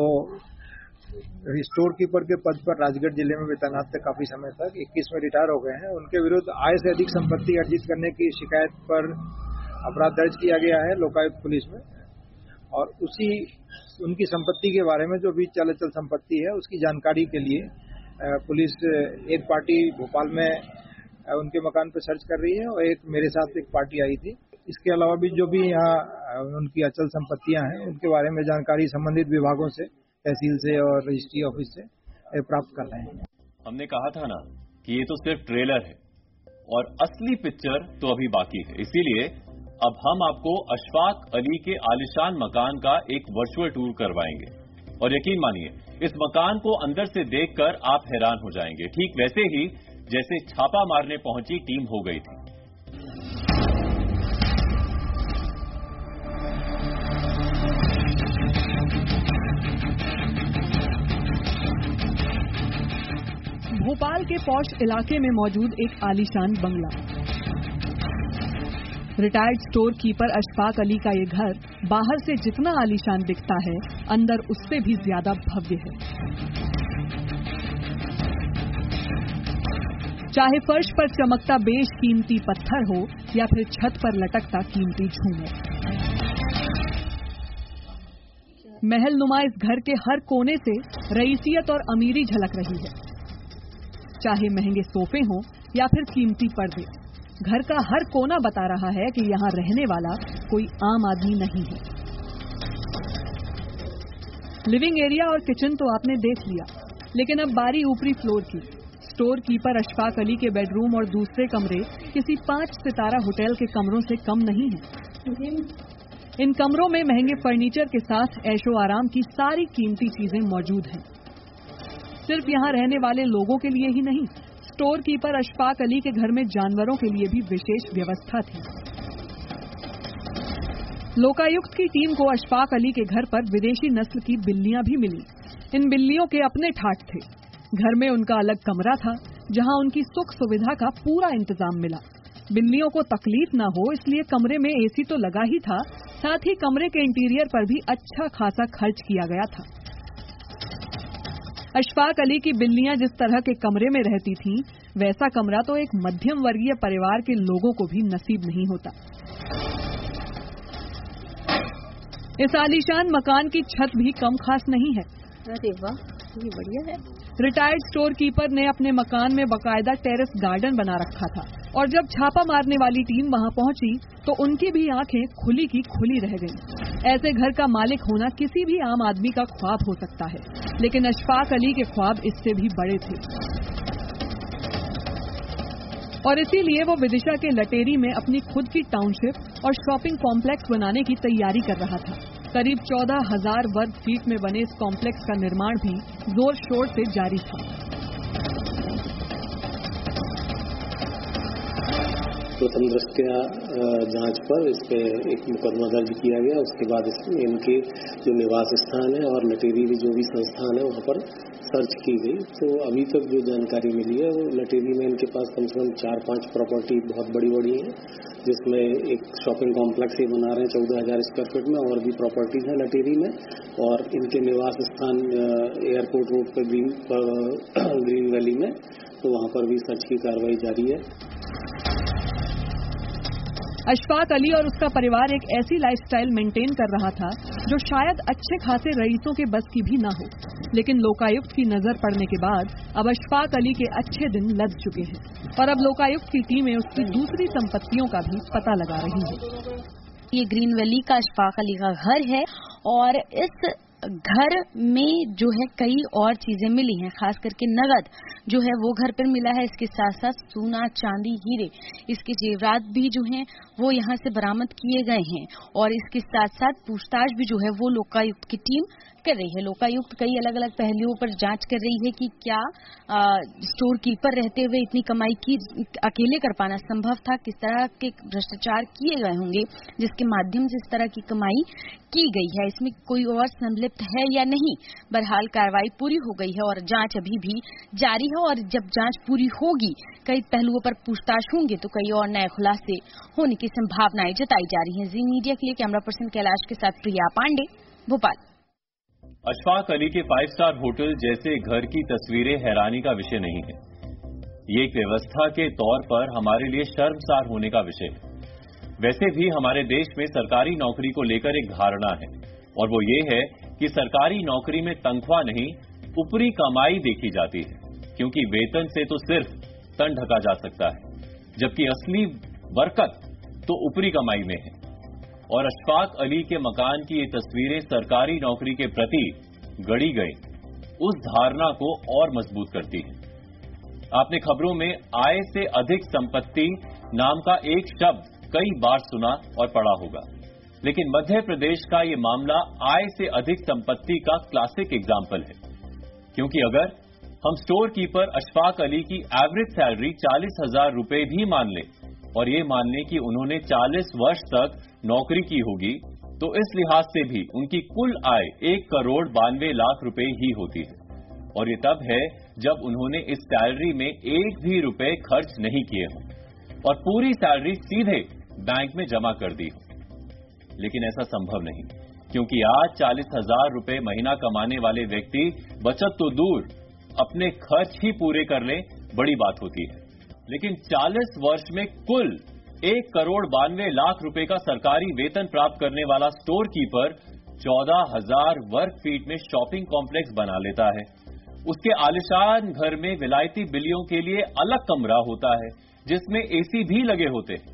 स्टोर कीपर के पद पर राजगढ़ जिले में भी तैनात थे काफी समय तक, 21 में रिटायर हो गए हैं। उनके विरुद्ध आय से अधिक संपत्ति अर्जित करने की शिकायत पर अपराध दर्ज किया गया है लोकायुक्त पुलिस में और उनकी संपत्ति के बारे में जो भी चल अचल संपत्ति है उसकी जानकारी के लिए पुलिस एक पार्टी भोपाल में उनके मकान पर सर्च कर रही है और एक मेरे साथ एक पार्टी आई थी। इसके अलावा भी जो भी यहाँ उनकी अचल संपत्तियां हैं उनके बारे में जानकारी संबंधित विभागों से, तहसील से और रजिस्ट्री ऑफिस से प्राप्त कर रहे हैं। हमने कहा था ना कि ये तो सिर्फ ट्रेलर है और असली पिक्चर तो अभी बाकी है। इसीलिए अब हम आपको अशफाक अली के आलिशान मकान का एक वर्चुअल टूर करवाएंगे और यकीन मानिए इस मकान को अंदर से देखकर आप हैरान हो जाएंगे, ठीक वैसे ही जैसे छापा मारने पहुंची टीम हो गई थी। पॉश इलाके में मौजूद एक आलीशान बंगला। Retired storekeeper Ashfaq Ali का ये घर बाहर से जितना आलीशान दिखता है, अंदर उससे भी ज्यादा भव्य है। चाहे फर्श पर चमकता बेशकीमती पत्थर हो या फिर छत पर लटकता कीमती झूमर, महल नुमा इस घर के हर कोने से रईसियत और अमीरी झलक रही है। चाहे महंगे सोफे हों या फिर कीमती पर्दे, घर का हर कोना बता रहा है कि यहाँ रहने वाला कोई आम आदमी नहीं है। लिविंग एरिया और किचन तो आपने देख लिया, लेकिन अब बारी ऊपरी फ्लोर की। स्टोर कीपर अशफाक अली के बेडरूम और दूसरे कमरे किसी 5 सितारा होटल के कमरों से कम नहीं है। इन कमरों में महंगे फर्नीचर के साथ ऐशो आराम की सारी कीमती चीजें मौजूद हैं। सिर्फ यहाँ रहने वाले लोगों के लिए ही नहीं, स्टोर कीपर अशफाक अली के घर में जानवरों के लिए भी विशेष व्यवस्था थी। लोकायुक्त की टीम को अशफाक अली के घर पर विदेशी नस्ल की बिल्लियां भी मिली। इन बिल्लियों के अपने ठाट थे। घर में उनका अलग कमरा था, जहां उनकी सुख सुविधा का पूरा इंतजाम मिला। बिल्लियों को तकलीफ न हो इसलिए कमरे में एसी तो लगा ही था, साथ ही कमरे के इंटीरियर पर भी अच्छा खासा खर्च किया गया था। अशफाक अली की बिल्लियां जिस तरह के कमरे में रहती थीं, वैसा कमरा तो एक मध्यम वर्गीय परिवार के लोगों को भी नसीब नहीं होता। इस आलीशान मकान की छत भी कम खास नहीं है। अरे वाह, ये बढ़िया है। रिटायर्ड स्टोर कीपर ने अपने मकान में बाकायदा टेरेस गार्डन बना रखा था, और जब छापा मारने वाली टीम वहां पहुंची तो उनकी भी आंखें खुली की खुली रह गईं। ऐसे घर का मालिक होना किसी भी आम आदमी का ख्वाब हो सकता है, लेकिन अशफाक अली के ख्वाब इससे भी बड़े थे। और इसीलिए वो विदिशा के लटेरी में अपनी खुद की टाउनशिप और शॉपिंग कॉम्प्लेक्स बनाने की तैयारी कर रहा था। करीब 14,000 वर्ग फीट में बने इस कॉम्प्लेक्स का निर्माण भी जोर शोर से जारी था। प्रथम दृष्टया जांच पर इस पे एक मुकदमा दर्ज किया गया। उसके बाद इनके जो निवास स्थान है और लटेरी जो भी संस्थान है वहाँ पर सर्च की गई। तो अभी तक जो जानकारी मिली है वो लटेरी में इनके पास कम से कम 4-5 प्रॉपर्टी बहुत बड़ी बड़ी है, जिसमें एक शॉपिंग कॉम्प्लेक्स ही बना रहे हैं 14,000 स्क्वायर फीट में, और भी प्रॉपर्टीज है लटेरी में। और इनके निवास स्थान एयरपोर्ट रोड पर ग्रीन वैली में, तो वहाँ पर भी सर्च की कार्रवाई जारी है। अशफाक अली और उसका परिवार एक ऐसी लाइफस्टाइल मेंटेन कर रहा था जो शायद अच्छे खासे रईसों के बस की भी ना हो, लेकिन लोकायुक्त की नजर पड़ने के बाद अब अशफाक अली के अच्छे दिन लग चुके हैं और अब लोकायुक्त की टीमें उसकी दूसरी संपत्तियों का भी पता लगा रही हैं। ये ग्रीन वैली का अशफाक अली का घर है और इस घर में जो है कई और चीजें मिली हैं, खास करके नगद जो है वो घर पर मिला है। इसके साथ साथ सोना, चांदी, हीरे, इसके जेवरात भी जो हैं वो यहाँ से बरामद किए गए हैं। और इसके साथ साथ पूछताछ भी जो है वो लोकायुक्त की टीम कर रही है। लोकायुक्त कई अलग अलग पहलुओं पर जांच कर रही है कि क्या स्टोर कीपर रहते हुए इतनी कमाई की अकेले कर पाना संभव था, किस तरह के भ्रष्टाचार किए गए होंगे जिसके माध्यम से इस तरह की कमाई की गई है, इसमें कोई और संलिप्त है या नहीं। बहरहाल कार्रवाई पूरी हो गई है और जांच अभी भी जारी है और जब जांच पूरी होगी, कई पहलुओं पर पूछताछ होंगे तो कई और नए खुलासे होने की संभावनाएं जताई जा रही हैं। जी मीडिया के लिए कैमरा पर्सन कैलाश के साथ प्रिया पांडे, भोपाल। अशफाक अली के 5 स्टार होटल जैसे घर की तस्वीरें हैरानी का विषय नहीं है, ये एक व्यवस्था के तौर पर हमारे लिए शर्मसार होने का विषय है। वैसे भी हमारे देश में सरकारी नौकरी को लेकर एक धारणा है और वो ये है कि सरकारी नौकरी में तनख्वाह नहीं, ऊपरी कमाई देखी जाती है, क्योंकि वेतन से तो सिर्फ तन ढका जा सकता है, जबकि असली बरकत तो ऊपरी कमाई में है। और अशफाक अली के मकान की ये तस्वीरें सरकारी नौकरी के प्रति गढ़ी गई उस धारणा को और मजबूत करती है। आपने खबरों में आय से अधिक संपत्ति नाम का एक शब्द कई बार सुना और पढ़ा होगा, लेकिन मध्य प्रदेश का ये मामला आय से अधिक संपत्ति का क्लासिक एग्जाम्पल है, क्योंकि अगर हम स्टोर कीपर अशफाक अली की एवरेज सैलरी 40,000 रुपए भी मान लें और ये मान लें कि उन्होंने 40 वर्ष तक नौकरी की होगी, तो इस लिहाज से भी उनकी कुल आय 1,92,00,000 रुपए ही होती है। और ये तब है जब उन्होंने इस सैलरी में एक भी रुपए खर्च नहीं किए हों और पूरी सैलरी सीधे बैंक में जमा कर दी हो। लेकिन ऐसा संभव नहीं, क्योंकि आज 40,000 रुपए महीना कमाने वाले व्यक्ति बचत तो दूर अपने खर्च ही पूरे कर ले बड़ी बात होती है। लेकिन 40 वर्ष में कुल 1,92,00,000 रुपए का सरकारी वेतन प्राप्त करने वाला स्टोर कीपर 14,000 वर्ग फीट में शॉपिंग कॉम्प्लेक्स बना लेता है। उसके आलिशान घर में विलायती बिल्लियों के लिए अलग कमरा होता है जिसमें एसी भी लगे होते हैं।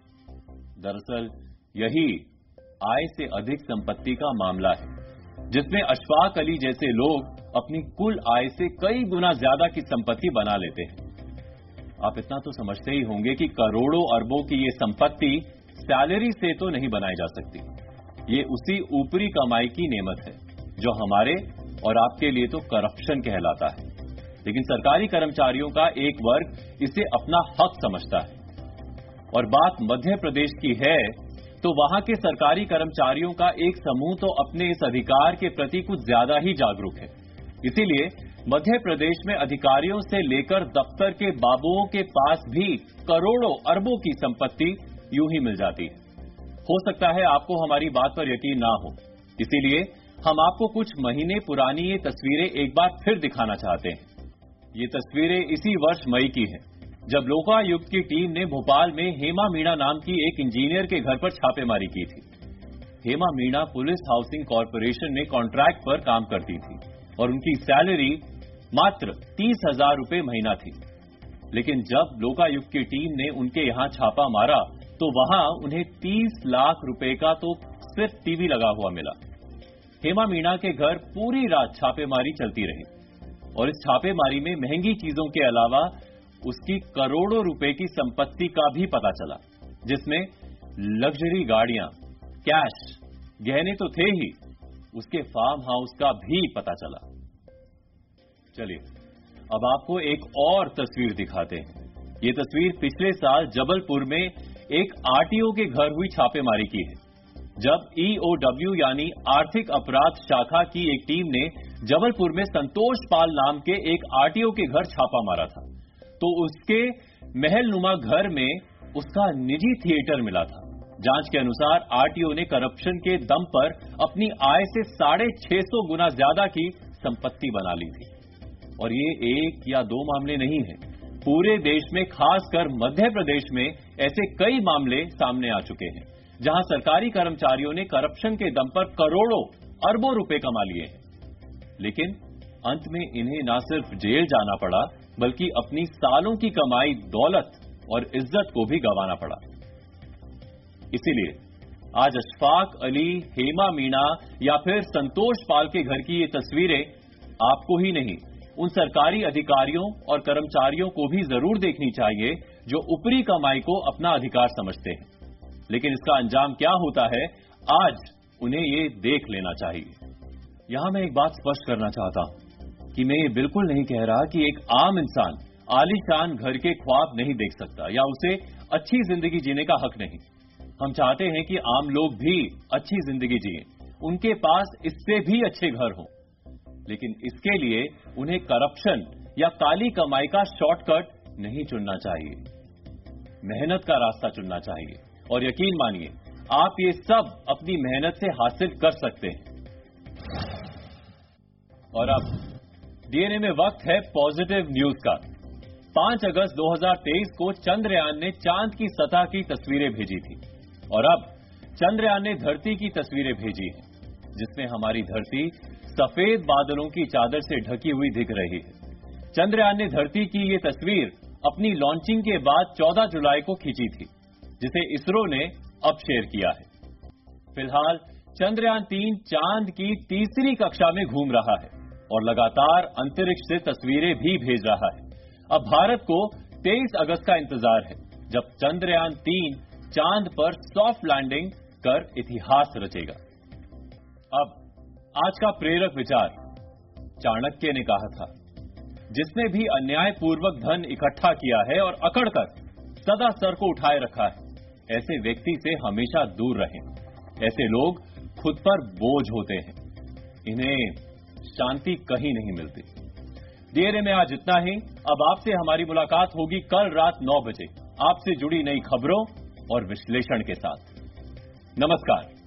दरअसल यही आय से अधिक संपत्ति का मामला है, जिसमें अशफाक अली जैसे लोग अपनी कुल आय से कई गुना ज्यादा की संपत्ति बना लेते हैं। आप इतना तो समझते ही होंगे कि करोड़ों अरबों की ये संपत्ति सैलरी से तो नहीं बनाई जा सकती। ये उसी ऊपरी कमाई की नेमत है जो हमारे और आपके लिए तो करप्शन कहलाता है। लेकिन सरकारी कर्मचारियों का एक वर्ग इसे अपना हक समझता है। और बात मध्य प्रदेश की है तो वहां के सरकारी कर्मचारियों का एक समूह तो अपने इस अधिकार के प्रति कुछ ज्यादा ही जागरूक है। इसीलिए मध्य प्रदेश में अधिकारियों से लेकर दफ्तर के बाबुओं के पास भी करोड़ों अरबों की संपत्ति यूं ही मिल जाती है। हो सकता है आपको हमारी बात पर यकीन ना हो, इसीलिए हम आपको कुछ महीने पुरानी ये तस्वीरें एक बार फिर दिखाना चाहते हैं। ये तस्वीरें इसी वर्ष मई की हैं, जब लोकायुक्त की टीम ने भोपाल में हेमा मीणा नाम की एक इंजीनियर के घर पर छापेमारी की थी। Hema Meena police housing corporation में कॉन्ट्रैक्ट पर काम करती थी और उनकी सैलरी मात्र 30,000 रुपए महीना थी। लेकिन जब लोकायुक्त की टीम ने उनके यहां छापा मारा तो वहां उन्हें 30 लाख रुपए का तो सिर्फ टीवी लगा हुआ मिला। हेमा मीणा के घर पूरी रात छापेमारी चलती रही और इस छापेमारी में महंगी चीजों के अलावा उसकी करोड़ों रुपए की संपत्ति का भी पता चला, जिसमें लग्जरी गाड़ियां, कैश, गहने तो थे ही, उसके फार्म हाउस का भी पता चला। चलिए अब आपको एक और तस्वीर दिखाते हैं। ये तस्वीर पिछले साल जबलपुर में एक आरटीओ के घर हुई छापेमारी की है, जब ईओडब्ल्यू यानी आर्थिक अपराध शाखा की एक टीम ने जबलपुर में संतोष पाल नाम के एक आरटीओ के घर छापा मारा था तो उसके महलनुमा घर में उसका निजी थिएटर मिला था। जांच के अनुसार आरटीओ ने करप्शन के दम पर अपनी आय से 650 गुना ज्यादा की संपत्ति बना ली थी। और ये एक या दो मामले नहीं हैं, पूरे देश में खासकर मध्य प्रदेश में ऐसे कई मामले सामने आ चुके हैं जहां सरकारी कर्मचारियों ने करप्शन के दम पर करोड़ों अरबों रुपए कमा लिए हैं। लेकिन अंत में इन्हें न सिर्फ जेल जाना पड़ा बल्कि अपनी सालों की कमाई, दौलत और इज्जत को भी गंवाना पड़ा। इसीलिए आज अशफाक अली, हेमा मीणा या फिर संतोष पाल के घर की ये तस्वीरें आपको ही नहीं, उन सरकारी अधिकारियों और कर्मचारियों को भी जरूर देखनी चाहिए जो ऊपरी कमाई को अपना अधिकार समझते हैं। लेकिन इसका अंजाम क्या होता है, आज उन्हें ये देख लेना चाहिए। यहां मैं एक बात स्पष्ट करना चाहता हूं कि मैं ये बिल्कुल नहीं कह रहा कि एक आम इंसान आलीशान घर के ख्वाब नहीं देख सकता या उसे अच्छी जिंदगी जीने का हक नहीं। हम चाहते हैं कि आम लोग भी अच्छी जिंदगी जिएं, उनके पास इससे भी अच्छे घर हों। लेकिन इसके लिए उन्हें करप्शन या काली कमाई का शॉर्टकट नहीं चुनना चाहिए, मेहनत का रास्ता चुनना चाहिए। और यकीन मानिए आप ये सब अपनी मेहनत से हासिल कर सकते हैं। और अब डीएनए में वक्त है पॉजिटिव न्यूज का। 5 अगस्त 2023 को चंद्रयान ने चांद की सतह की तस्वीरें भेजी थी और अब चंद्रयान ने धरती की तस्वीरें भेजी हैं, जिसमें हमारी धरती सफेद बादलों की चादर से ढकी हुई दिख रही है। चंद्रयान ने धरती की ये तस्वीर अपनी लॉन्चिंग के बाद 14 जुलाई को खींची थी, जिसे इसरो ने अब शेयर किया है। फिलहाल चंद्रयान 3 चांद की तीसरी कक्षा में घूम रहा है और लगातार अंतरिक्ष से तस्वीरें भी भेज रहा है। अब भारत को 23 अगस्त का इंतजार है, जब चंद्रयान 3 चांद पर सॉफ्ट लैंडिंग कर इतिहास रचेगा। अब आज का प्रेरक विचार चाणक्य ने कहा था, जिसने भी अन्यायपूर्वक धन इकट्ठा किया है और अकड़कर सदा सर को उठाए रखा है, ऐसे व्यक्ति से हमेशा दूर रहें। ऐसे लोग खुद पर बोझ होते हैं, इन्हें शांति कहीं नहीं मिलती। डीएनए में आज इतना ही। अब आपसे हमारी मुलाकात होगी कल रात 9 बजे आपसे जुड़ी नई खबरों और विश्लेषण के साथ। नमस्कार।